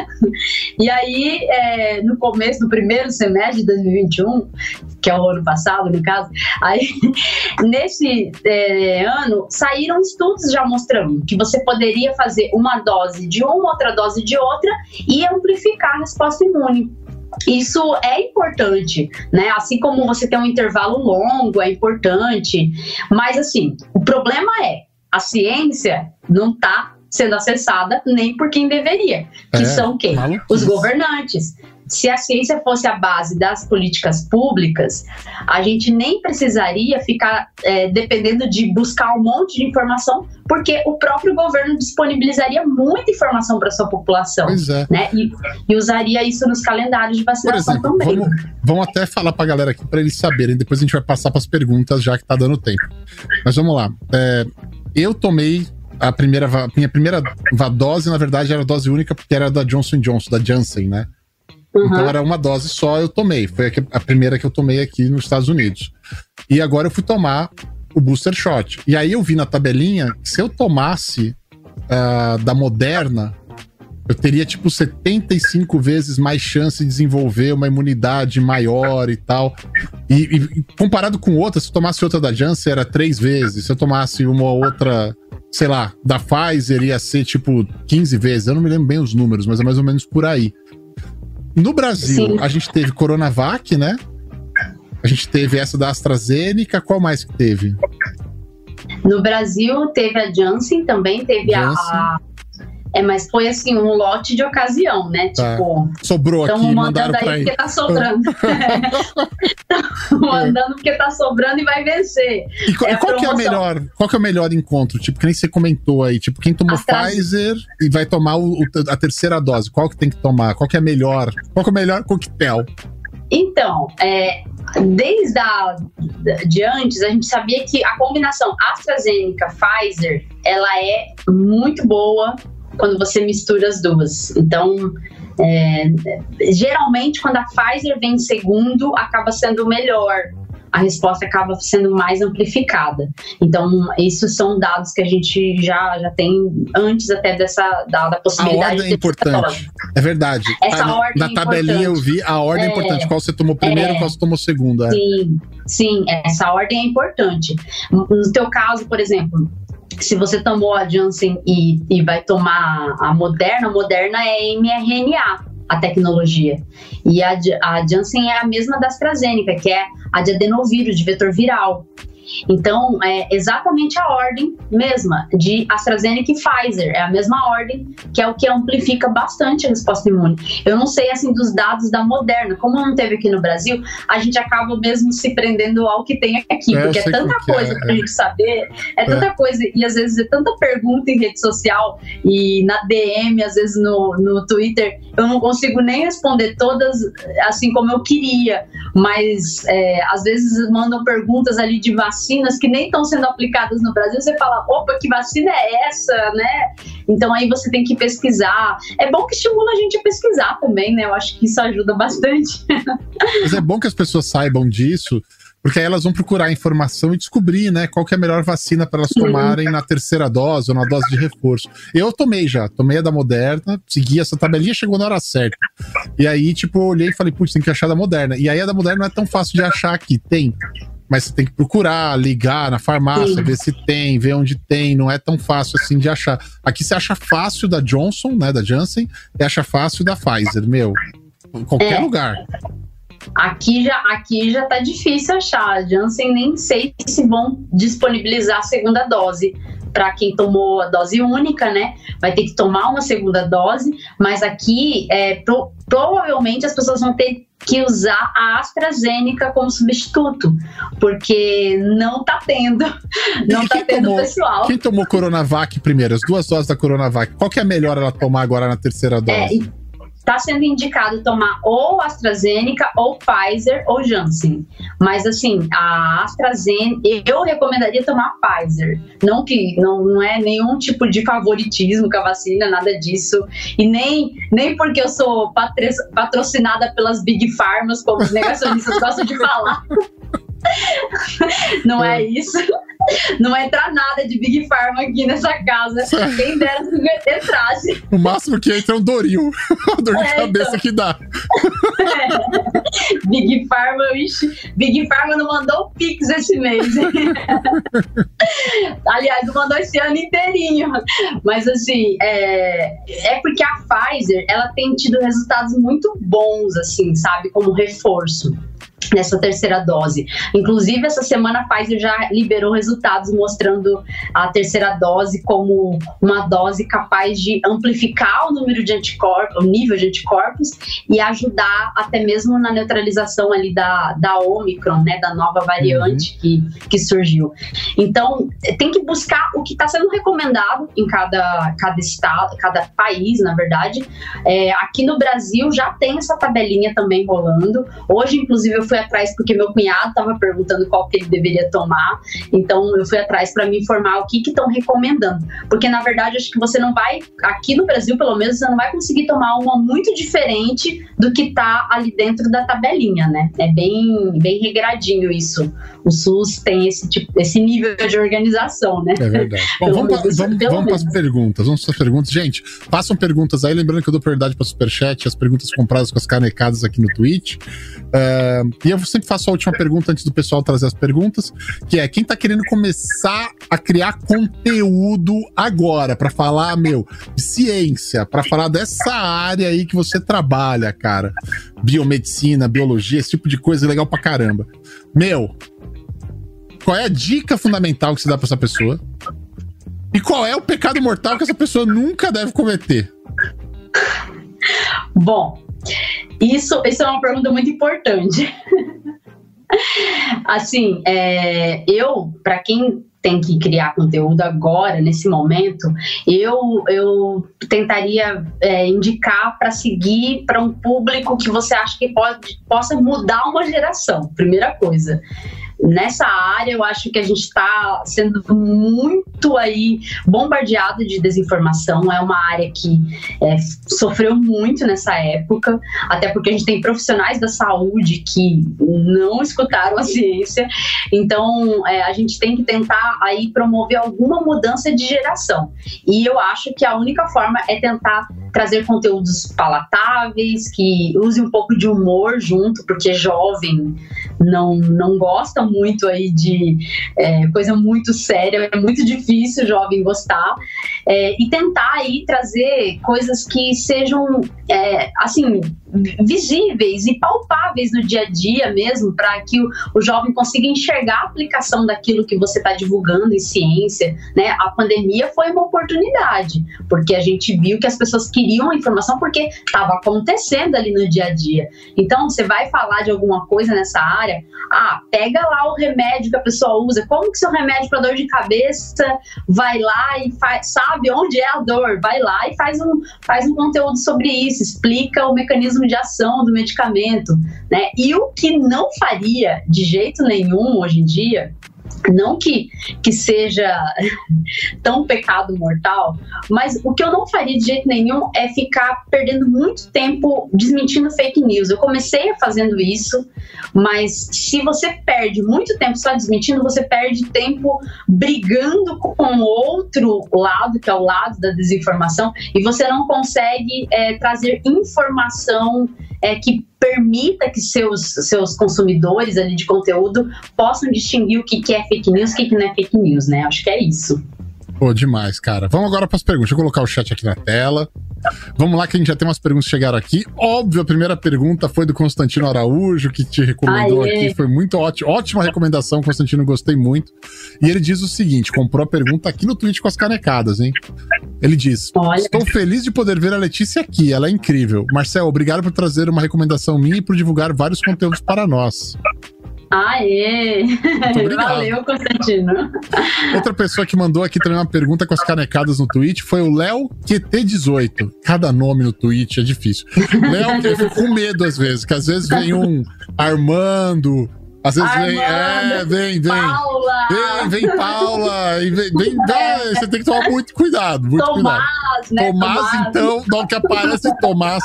E aí, é, no começo do primeiro semestre de dois mil e vinte e um, que é o ano passado, no caso, aí, nesse é, ano, saíram estudos já mostrando que você poderia fazer uma dose de uma, outra dose de outra e amplificar a resposta imune. Isso é importante, né? Assim como você tem um intervalo longo, é importante. Mas, assim, o problema é, a ciência não está sendo acessada nem por quem deveria, que é, são quem? Maluquice. Os governantes. Se a ciência fosse a base das políticas públicas, a gente nem precisaria ficar é, dependendo de buscar um monte de informação, porque o próprio governo disponibilizaria muita informação para a sua população. Pois é. Né? E, e usaria isso nos calendários de vacinação. Por exemplo, também. Vamos, vamos até falar para a galera aqui, para eles saberem, depois a gente vai passar para as perguntas, já que está dando tempo. Mas vamos lá. É, eu tomei a primeira, minha primeira dose, na verdade, era dose única, porque era da Johnson and Johnson, da Janssen, né? Uhum. Então era uma dose só, eu tomei. Foi a primeira que eu tomei aqui nos Estados Unidos. E agora eu fui tomar o booster shot. E aí eu vi na tabelinha que se eu tomasse uh, da Moderna, eu teria tipo setenta e cinco vezes mais chance de desenvolver uma imunidade maior e tal. E, e comparado com outra, se eu tomasse outra da Janssen era três vezes. Se eu tomasse uma outra, sei lá, da Pfizer ia ser tipo quinze vezes. Eu não me lembro bem os números, mas é mais ou menos por aí. No Brasil, Sim. a gente teve Coronavac, né? A gente teve essa da AstraZeneca. Qual mais que teve? No Brasil, teve a Janssen também, teve Janssen. a... É, mas foi assim, um lote de ocasião, né? Tá. Tipo... Sobrou aqui, mandaram aí pra aí. Porque tá sobrando. Mandando porque tá sobrando e vai vencer. E qual, é qual que é a melhor, qual que é o melhor encontro? Tipo, que nem você comentou aí. Tipo, quem tomou Astra... Pfizer e vai tomar o, a terceira dose. Qual que tem que tomar? Qual que é a melhor? Qual que é o melhor coquetel? Então, é, desde a, de antes, a gente sabia que a combinação AstraZeneca-Pfizer, ela é muito boa quando você mistura as duas. Então, é, geralmente, quando a Pfizer vem em segundo, acaba sendo melhor a resposta acaba sendo mais amplificada. Então, esses são dados que a gente já, já tem antes até dessa da, da possibilidade. A ordem é importante, é verdade. Essa ah, ordem na é tabelinha importante. Eu vi, a ordem é, é importante, qual você tomou primeiro, é, qual você tomou segundo. É. Sim, sim, essa ordem é importante. No teu caso, por exemplo, se você tomou a Janssen e, e vai tomar a Moderna, a Moderna é M R N A, a tecnologia. E a, a Janssen é a mesma da AstraZeneca, que é a de adenovírus, de vetor viral. Então, é exatamente a ordem mesma de AstraZeneca e Pfizer, é a mesma ordem, que é o que amplifica bastante a resposta imune. Eu não sei, assim, dos dados da Moderna, como não teve aqui no Brasil, a gente acaba mesmo se prendendo ao que tem aqui, é, porque é tanta coisa é. pra gente saber, é tanta é. coisa, e às vezes é tanta pergunta em rede social, e na D M, às vezes no, no Twitter, eu não consigo nem responder todas assim como eu queria, mas é, às vezes mandam perguntas ali de vacinas que nem estão sendo aplicadas no Brasil, você fala, opa, que vacina é essa, né? Então aí você tem que pesquisar. É bom que estimula a gente a pesquisar também, né? Eu acho que isso ajuda bastante. Mas é bom que as pessoas saibam disso, porque aí elas vão procurar informação e descobrir, né, qual que é a melhor vacina para elas tomarem na terceira dose ou na dose de reforço. Eu tomei já, tomei a da Moderna, segui essa tabelinha, chegou na hora certa. E aí, tipo, eu olhei e falei, putz, tem que achar a da Moderna. E aí a da Moderna não é tão fácil de achar aqui, tem. Mas você tem que procurar, ligar na farmácia, Sim. ver se tem, ver onde tem, não é tão fácil assim de achar. Aqui você acha fácil da Johnson, né, da Janssen, e acha fácil da Pfizer, meu, em qualquer é. lugar. Aqui já, aqui já tá difícil achar. A Janssen nem sei se vão disponibilizar a segunda dose para quem tomou a dose única, né? Vai ter que tomar uma segunda dose, mas aqui é, pro, provavelmente as pessoas vão ter que usar a AstraZeneca como substituto, porque não tá tendo, não e tá tendo tomou, pessoal. Quem tomou Coronavac primeiro, as duas doses da Coronavac, qual que é melhor ela tomar agora na terceira dose? É, Está sendo indicado tomar ou AstraZeneca, ou Pfizer, ou Janssen. Mas, assim, a AstraZeneca, eu recomendaria tomar Pfizer. Não que não, não é nenhum tipo de favoritismo com a vacina, nada disso. E nem, nem porque eu sou patro, patrocinada pelas Big Pharmas, como os negacionistas gostam de falar. Não é isso. Não entra nada de Big Pharma aqui nessa casa. Quem dera se entrasse. O máximo que entra é um Doril. A dor de é, cabeça então. que dá. É. Big Pharma, ixi, Big Pharma não mandou o Pix esse mês. Aliás, não mandou esse ano inteirinho. Mas assim, é, é porque a Pfizer, ela tem tido resultados muito bons, assim, sabe, como reforço nessa terceira dose. Inclusive, essa semana a Pfizer já liberou resultados mostrando a terceira dose como uma dose capaz de amplificar o número de anticorpos, o nível de anticorpos e ajudar até mesmo na neutralização ali da, da Omicron, né, da nova variante uhum. que, que surgiu. Então, tem que buscar o que está sendo recomendado em cada, cada estado, cada país, na verdade. É, aqui no Brasil já tem essa tabelinha também rolando. Hoje, inclusive, eu fui atrás porque meu cunhado estava perguntando qual que ele deveria tomar, então eu fui atrás para me informar o que estão recomendando, porque na verdade acho que você não vai, aqui no Brasil pelo menos, você não vai conseguir tomar uma muito diferente do que tá ali dentro da tabelinha, né? É bem, bem regradinho isso. O SUS tem esse, tipo, esse nível de organização, né? É verdade. Bom, vamos para vamos, vamos as perguntas. Vamos para as perguntas. Gente, façam perguntas aí, lembrando que eu dou prioridade para Superchat, as perguntas compradas com as canecadas aqui no Twitch. Uh, e eu sempre faço a última pergunta antes do pessoal trazer as perguntas, que é, quem tá querendo começar a criar conteúdo agora, para falar, meu, de ciência, para falar dessa área aí que você trabalha, cara. Biomedicina, biologia, esse tipo de coisa legal pra caramba. Meu, qual é a dica fundamental que você dá pra essa pessoa? E qual é o pecado mortal que essa pessoa nunca deve cometer? Bom, isso, isso é uma pergunta muito importante. Assim, é, eu, para quem tem que criar conteúdo agora, nesse momento, eu, eu tentaria é, indicar para seguir para um público que você acha que pode, possa mudar uma geração, primeira coisa. nessa área eu acho que a gente está sendo muito aí bombardeado de desinformação. É uma área que é, sofreu muito nessa época, até porque a gente tem profissionais da saúde que não escutaram a ciência. Então é, a gente tem que tentar aí promover alguma mudança de geração, e eu acho que a única forma é tentar trazer conteúdos palatáveis, que use um pouco de humor junto, porque jovem não, não gosta muito aí de é, coisa muito séria, é muito difícil o jovem gostar, é, e tentar aí trazer coisas que sejam é, assim, visíveis e palpáveis no dia a dia mesmo, para que o, o jovem consiga enxergar a aplicação daquilo que você está divulgando em ciência, né? A pandemia foi uma oportunidade, porque a gente viu que as pessoas queriam a informação porque estava acontecendo ali no dia a dia. Então, você vai falar de alguma coisa nessa área, ah, pega lá o remédio que a pessoa usa, como que seu remédio para dor de cabeça, vai lá e faz, sabe onde é a dor, vai lá e faz um, faz um conteúdo sobre isso, explica o mecanismo de ação do medicamento, né? E o que não faria de jeito nenhum hoje em dia, não que, que seja tão pecado mortal, mas o que eu não faria de jeito nenhum é ficar perdendo muito tempo desmentindo fake news. Eu comecei fazendo isso, mas se você perde muito tempo só desmentindo, você perde tempo brigando com outro lado, que é o lado da desinformação, e você não consegue é, trazer informação é, que permita que seus, seus consumidores ali de conteúdo possam distinguir o que, que é fake news e o que, que não é fake news, né? Acho que é isso. Pô, demais, cara. Vamos agora para as perguntas. Deixa eu colocar o chat aqui na tela. Vamos lá, que a gente já tem umas perguntas que chegaram aqui. Óbvio, a primeira pergunta foi do Constantino Araújo, que te recomendou Aê. aqui. Foi muito ótimo. Ótima recomendação, Constantino, gostei muito. E ele diz o seguinte, comprou a pergunta aqui no Twitch com as canecadas, hein? Ele diz, Olha. estou feliz de poder ver a Letícia aqui, ela é incrível. Marcel, obrigado por trazer uma recomendação minha e por divulgar vários conteúdos para nós. Aê! Valeu, Constantino. Outra pessoa que mandou aqui também uma pergunta com as canecadas no Twitch foi o Léo Q T dezoito. Cada nome no Twitch é difícil. Léo, eu fico com medo às vezes, que às vezes vem um Armando, às vezes Armando, vem, é, vem, vem. Paula! Vem, vem Paula! E vem, vem, é, você tem que tomar muito cuidado, muito Tomás, cuidado. Né? Tomás, Tomás, então, não que aparece Tomás.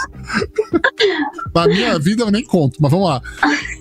Na minha vida eu nem conto, mas vamos lá.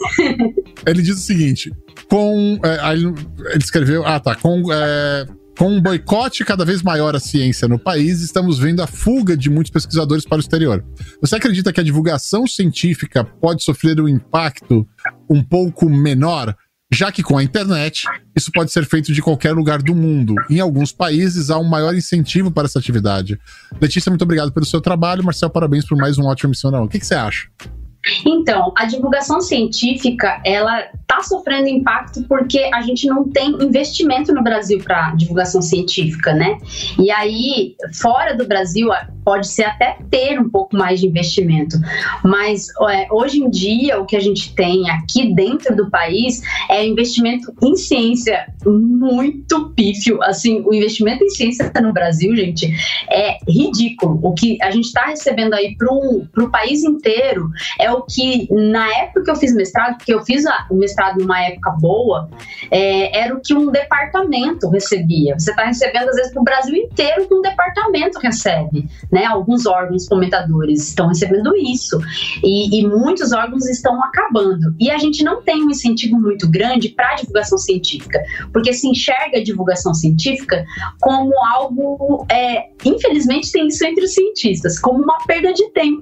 Ele diz o seguinte, com... É, aí ele escreveu... Ah, tá. Com, é, com um boicote cada vez maior à ciência no país, estamos vendo a fuga de muitos pesquisadores para o exterior. Você acredita que a divulgação científica pode sofrer um impacto um pouco menor, já que com a internet, isso pode ser feito de qualquer lugar do mundo? Em alguns países, há um maior incentivo para essa atividade. Letícia, muito obrigado pelo seu trabalho. Marcel, parabéns por mais um ótimo missional. O que, que você acha? Então, a divulgação científica, ela está sofrendo impacto porque a gente não tem investimento no Brasil para divulgação científica, né? E aí, fora do Brasil, pode ser até ter um pouco mais de investimento. Mas é, hoje em dia, o que a gente tem aqui dentro do país é investimento em ciência muito pífio. Assim, o investimento em ciência no Brasil, gente, é ridículo. O que a gente está recebendo aí para o país inteiro é o que, na época que eu fiz mestrado, porque eu fiz o mestrado numa época boa, é, era o que um departamento recebia. Você está recebendo, às vezes, para o Brasil inteiro que um departamento recebe, né? Alguns órgãos fomentadores estão recebendo isso, e, e muitos órgãos estão acabando. E a gente não tem um incentivo muito grande para a divulgação científica, porque se enxerga a divulgação científica como algo, é, infelizmente tem isso entre os cientistas, como uma perda de tempo.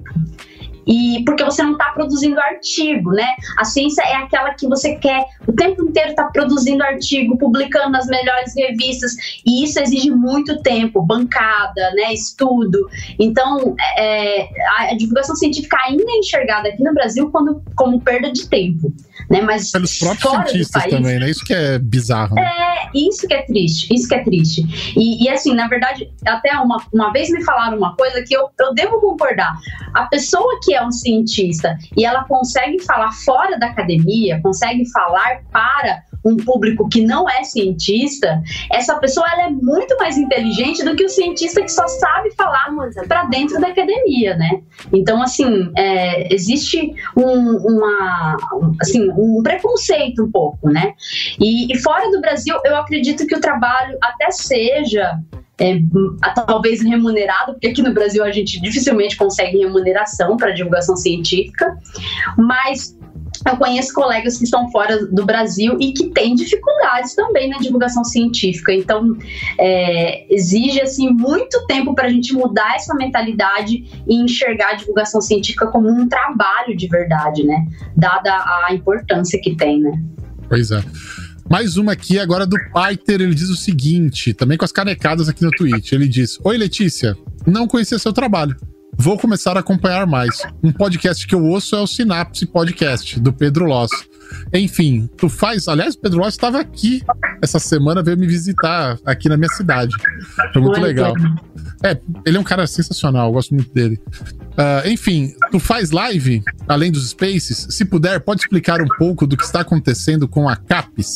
E porque você não está produzindo artigo, né? A ciência é aquela que você quer o tempo inteiro estar tá produzindo artigo, publicando nas melhores revistas, e isso exige muito tempo, bancada, né? Estudo. Então, é, a divulgação científica ainda é enxergada aqui no Brasil como, como perda de tempo, né? Mas pelos próprios cientistas país, também, né? Isso que é bizarro. Né? É, isso que é triste, isso que é triste. E, e assim, na verdade, até uma, uma vez me falaram uma coisa que eu, eu devo concordar. A pessoa que é um cientista e ela consegue falar fora da academia, consegue falar para um público que não é cientista, essa pessoa ela é muito mais inteligente do que o cientista que só sabe falar para dentro da academia, né? Então, assim, é, existe um, uma, assim, um preconceito um pouco, né? E, e fora do Brasil, eu acredito que o trabalho até seja É, talvez remunerado, porque aqui no Brasil a gente dificilmente consegue remuneração para divulgação científica, mas eu conheço colegas que estão fora do Brasil e que têm dificuldades também na divulgação científica, então é, exige assim, muito tempo para a gente mudar essa mentalidade e enxergar a divulgação científica como um trabalho de verdade, né? Dada a importância que tem, né? Pois é. Mais uma aqui agora do Paiter, ele diz o seguinte, também com as canecadas aqui no Twitch, ele diz: Oi Letícia, não conhecia seu trabalho, vou começar a acompanhar mais. Um podcast que eu ouço é o Sinapse Podcast, do Pedro Loss. Enfim, tu faz... Aliás, o Pedro Loss estava aqui essa semana, veio me visitar aqui na minha cidade. Foi muito legal. É, ele é um cara sensacional, eu gosto muito dele. Uh, enfim, tu faz live, além dos Spaces? Se puder, pode explicar um pouco do que está acontecendo com a CAPES?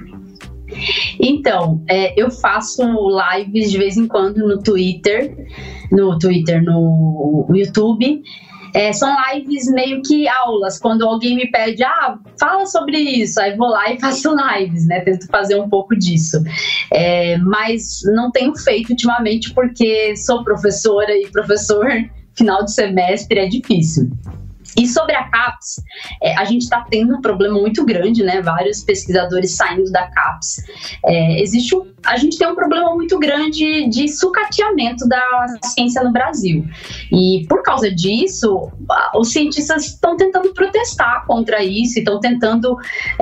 Então, é, eu faço lives de vez em quando no Twitter, no Twitter, no YouTube. É, são lives meio que aulas, quando alguém me pede, ah, fala sobre isso, aí vou lá e faço lives, né, tento fazer um pouco disso, é, mas não tenho feito ultimamente porque sou professora e professor final de semestre é difícil. E sobre a CAPES, é, a gente está tendo um problema muito grande, né? Vários pesquisadores saindo da CAPES. É, existe um, a gente tem um problema muito grande de sucateamento da ciência no Brasil. E por causa disso, os cientistas estão tentando protestar contra isso, estão tentando,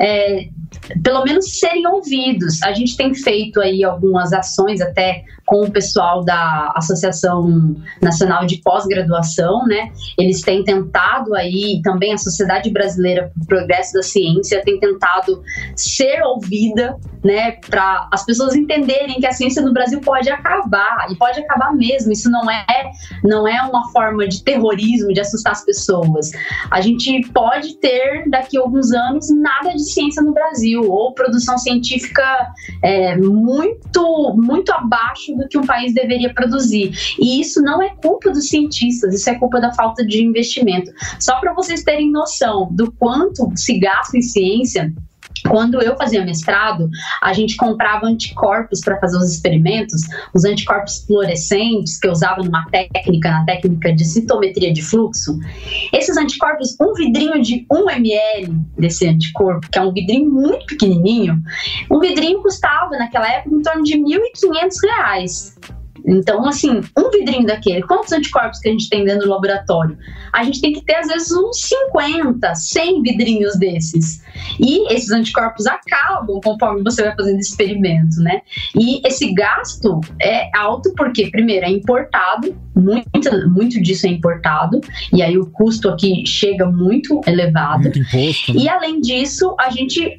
é, pelo menos, serem ouvidos. A gente tem feito aí algumas ações até com o pessoal da Associação Nacional de Pós-Graduação, né? Eles têm tentado aí, também a Sociedade Brasileira para o Progresso da Ciência tem tentado ser ouvida, né? Para as pessoas entenderem que a ciência no Brasil pode acabar, e pode acabar mesmo. Isso não é, não é uma forma de terrorismo, de assustar as pessoas. A gente pode ter, daqui a alguns anos, nada de ciência no Brasil, ou produção científica é, muito, muito abaixo do que um país deveria produzir. E isso não é culpa dos cientistas, isso é culpa da falta de investimento. Só para vocês terem noção do quanto se gasta em ciência, quando eu fazia mestrado, a gente comprava anticorpos para fazer os experimentos, os anticorpos fluorescentes que eu usava numa técnica, na técnica de citometria de fluxo. Esses anticorpos, um vidrinho de um mililitro desse anticorpo, que é um vidrinho muito pequenininho, um vidrinho custava naquela época em torno de mil e quinhentos reais. Então, assim, um vidrinho daquele, quantos anticorpos que a gente tem dentro do laboratório? A gente tem que ter, às vezes, uns cinquenta, cem vidrinhos desses. E esses anticorpos acabam conforme você vai fazendo experimento, né? E esse gasto é alto porque, primeiro, é importado, muito, muito disso é importado, e aí o custo aqui chega muito elevado. Muito imposto, né? E, além disso, a gente...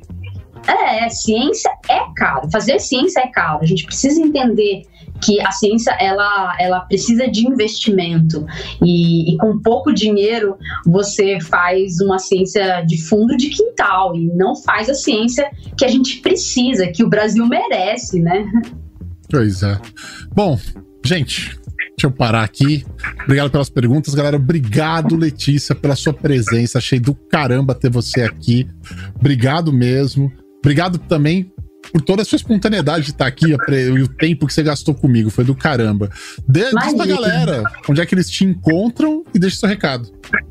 É, ciência é caro, fazer ciência é caro, a gente precisa entender que a ciência ela, ela precisa de investimento e, e com pouco dinheiro você faz uma ciência de fundo de quintal e não faz a ciência que a gente precisa, que o Brasil merece, né? Pois é. Bom, gente, deixa eu parar aqui. Obrigado pelas perguntas, galera. Obrigado, Letícia, pela sua presença. Achei do caramba ter você aqui. Obrigado mesmo. Obrigado também por toda a sua espontaneidade de estar aqui e o tempo que você gastou comigo. Foi do caramba. De, diz pra galera onde é que eles te encontram e deixa seu recado.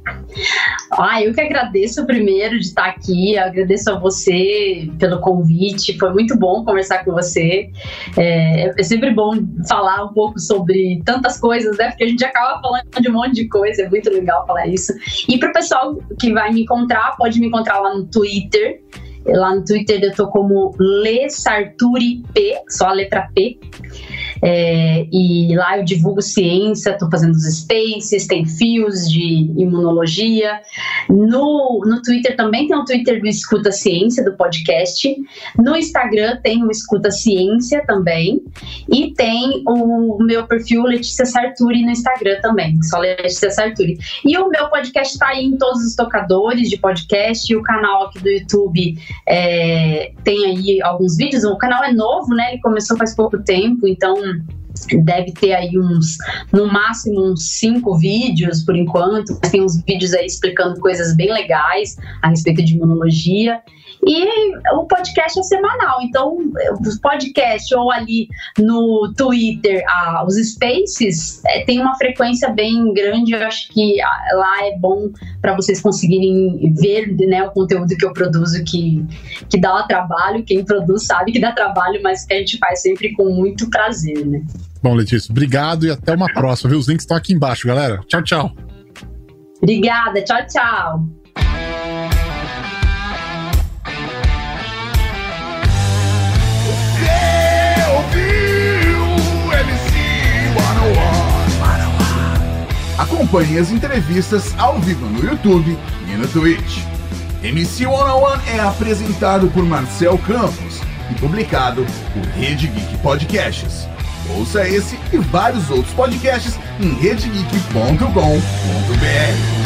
Ah, eu que agradeço primeiro de estar aqui, eu agradeço a você pelo convite, foi muito bom conversar com você, é, é sempre bom falar um pouco sobre tantas coisas, né, porque a gente acaba falando de um monte de coisa, é muito legal falar isso. E para o pessoal que vai me encontrar, pode me encontrar lá no Twitter. Lá no Twitter eu tô como Le Sarturi P, só a letra P. é, e lá eu divulgo ciência, estou fazendo os spaces, tem fios de imunologia. No, no Twitter também tem o Twitter do Escuta Ciência, do podcast. No Instagram tem o Escuta Ciência também. E tem o meu perfil Letícia Sarturi no Instagram também, só Letícia Sarturi. E o meu podcast está aí em todos os tocadores de podcast, e o canal aqui do YouTube é, tem aí alguns vídeos. O canal é novo, né? Ele começou faz pouco tempo, então deve ter aí uns, no máximo uns cinco vídeos por enquanto. Tem uns vídeos aí explicando coisas bem legais a respeito de imunologia. E o podcast é semanal, então o podcast ou ali no Twitter, ah, os Spaces, é, tem uma frequência bem grande. Eu acho que ah, lá é bom para vocês conseguirem ver, né, o conteúdo que eu produzo, que, que dá trabalho. Quem produz sabe que dá trabalho, mas que a gente faz sempre com muito prazer, né? Bom, Letícia, obrigado e até uma próxima, viu? Os links estão aqui embaixo, galera. Tchau, tchau. Obrigada, tchau, tchau. Acompanhe as entrevistas ao vivo no YouTube e no Twitch. M C cento e um é apresentado por Marcel Campos e publicado por Rede Geek Podcasts. Ouça esse e vários outros podcasts em rede geek ponto com ponto b r.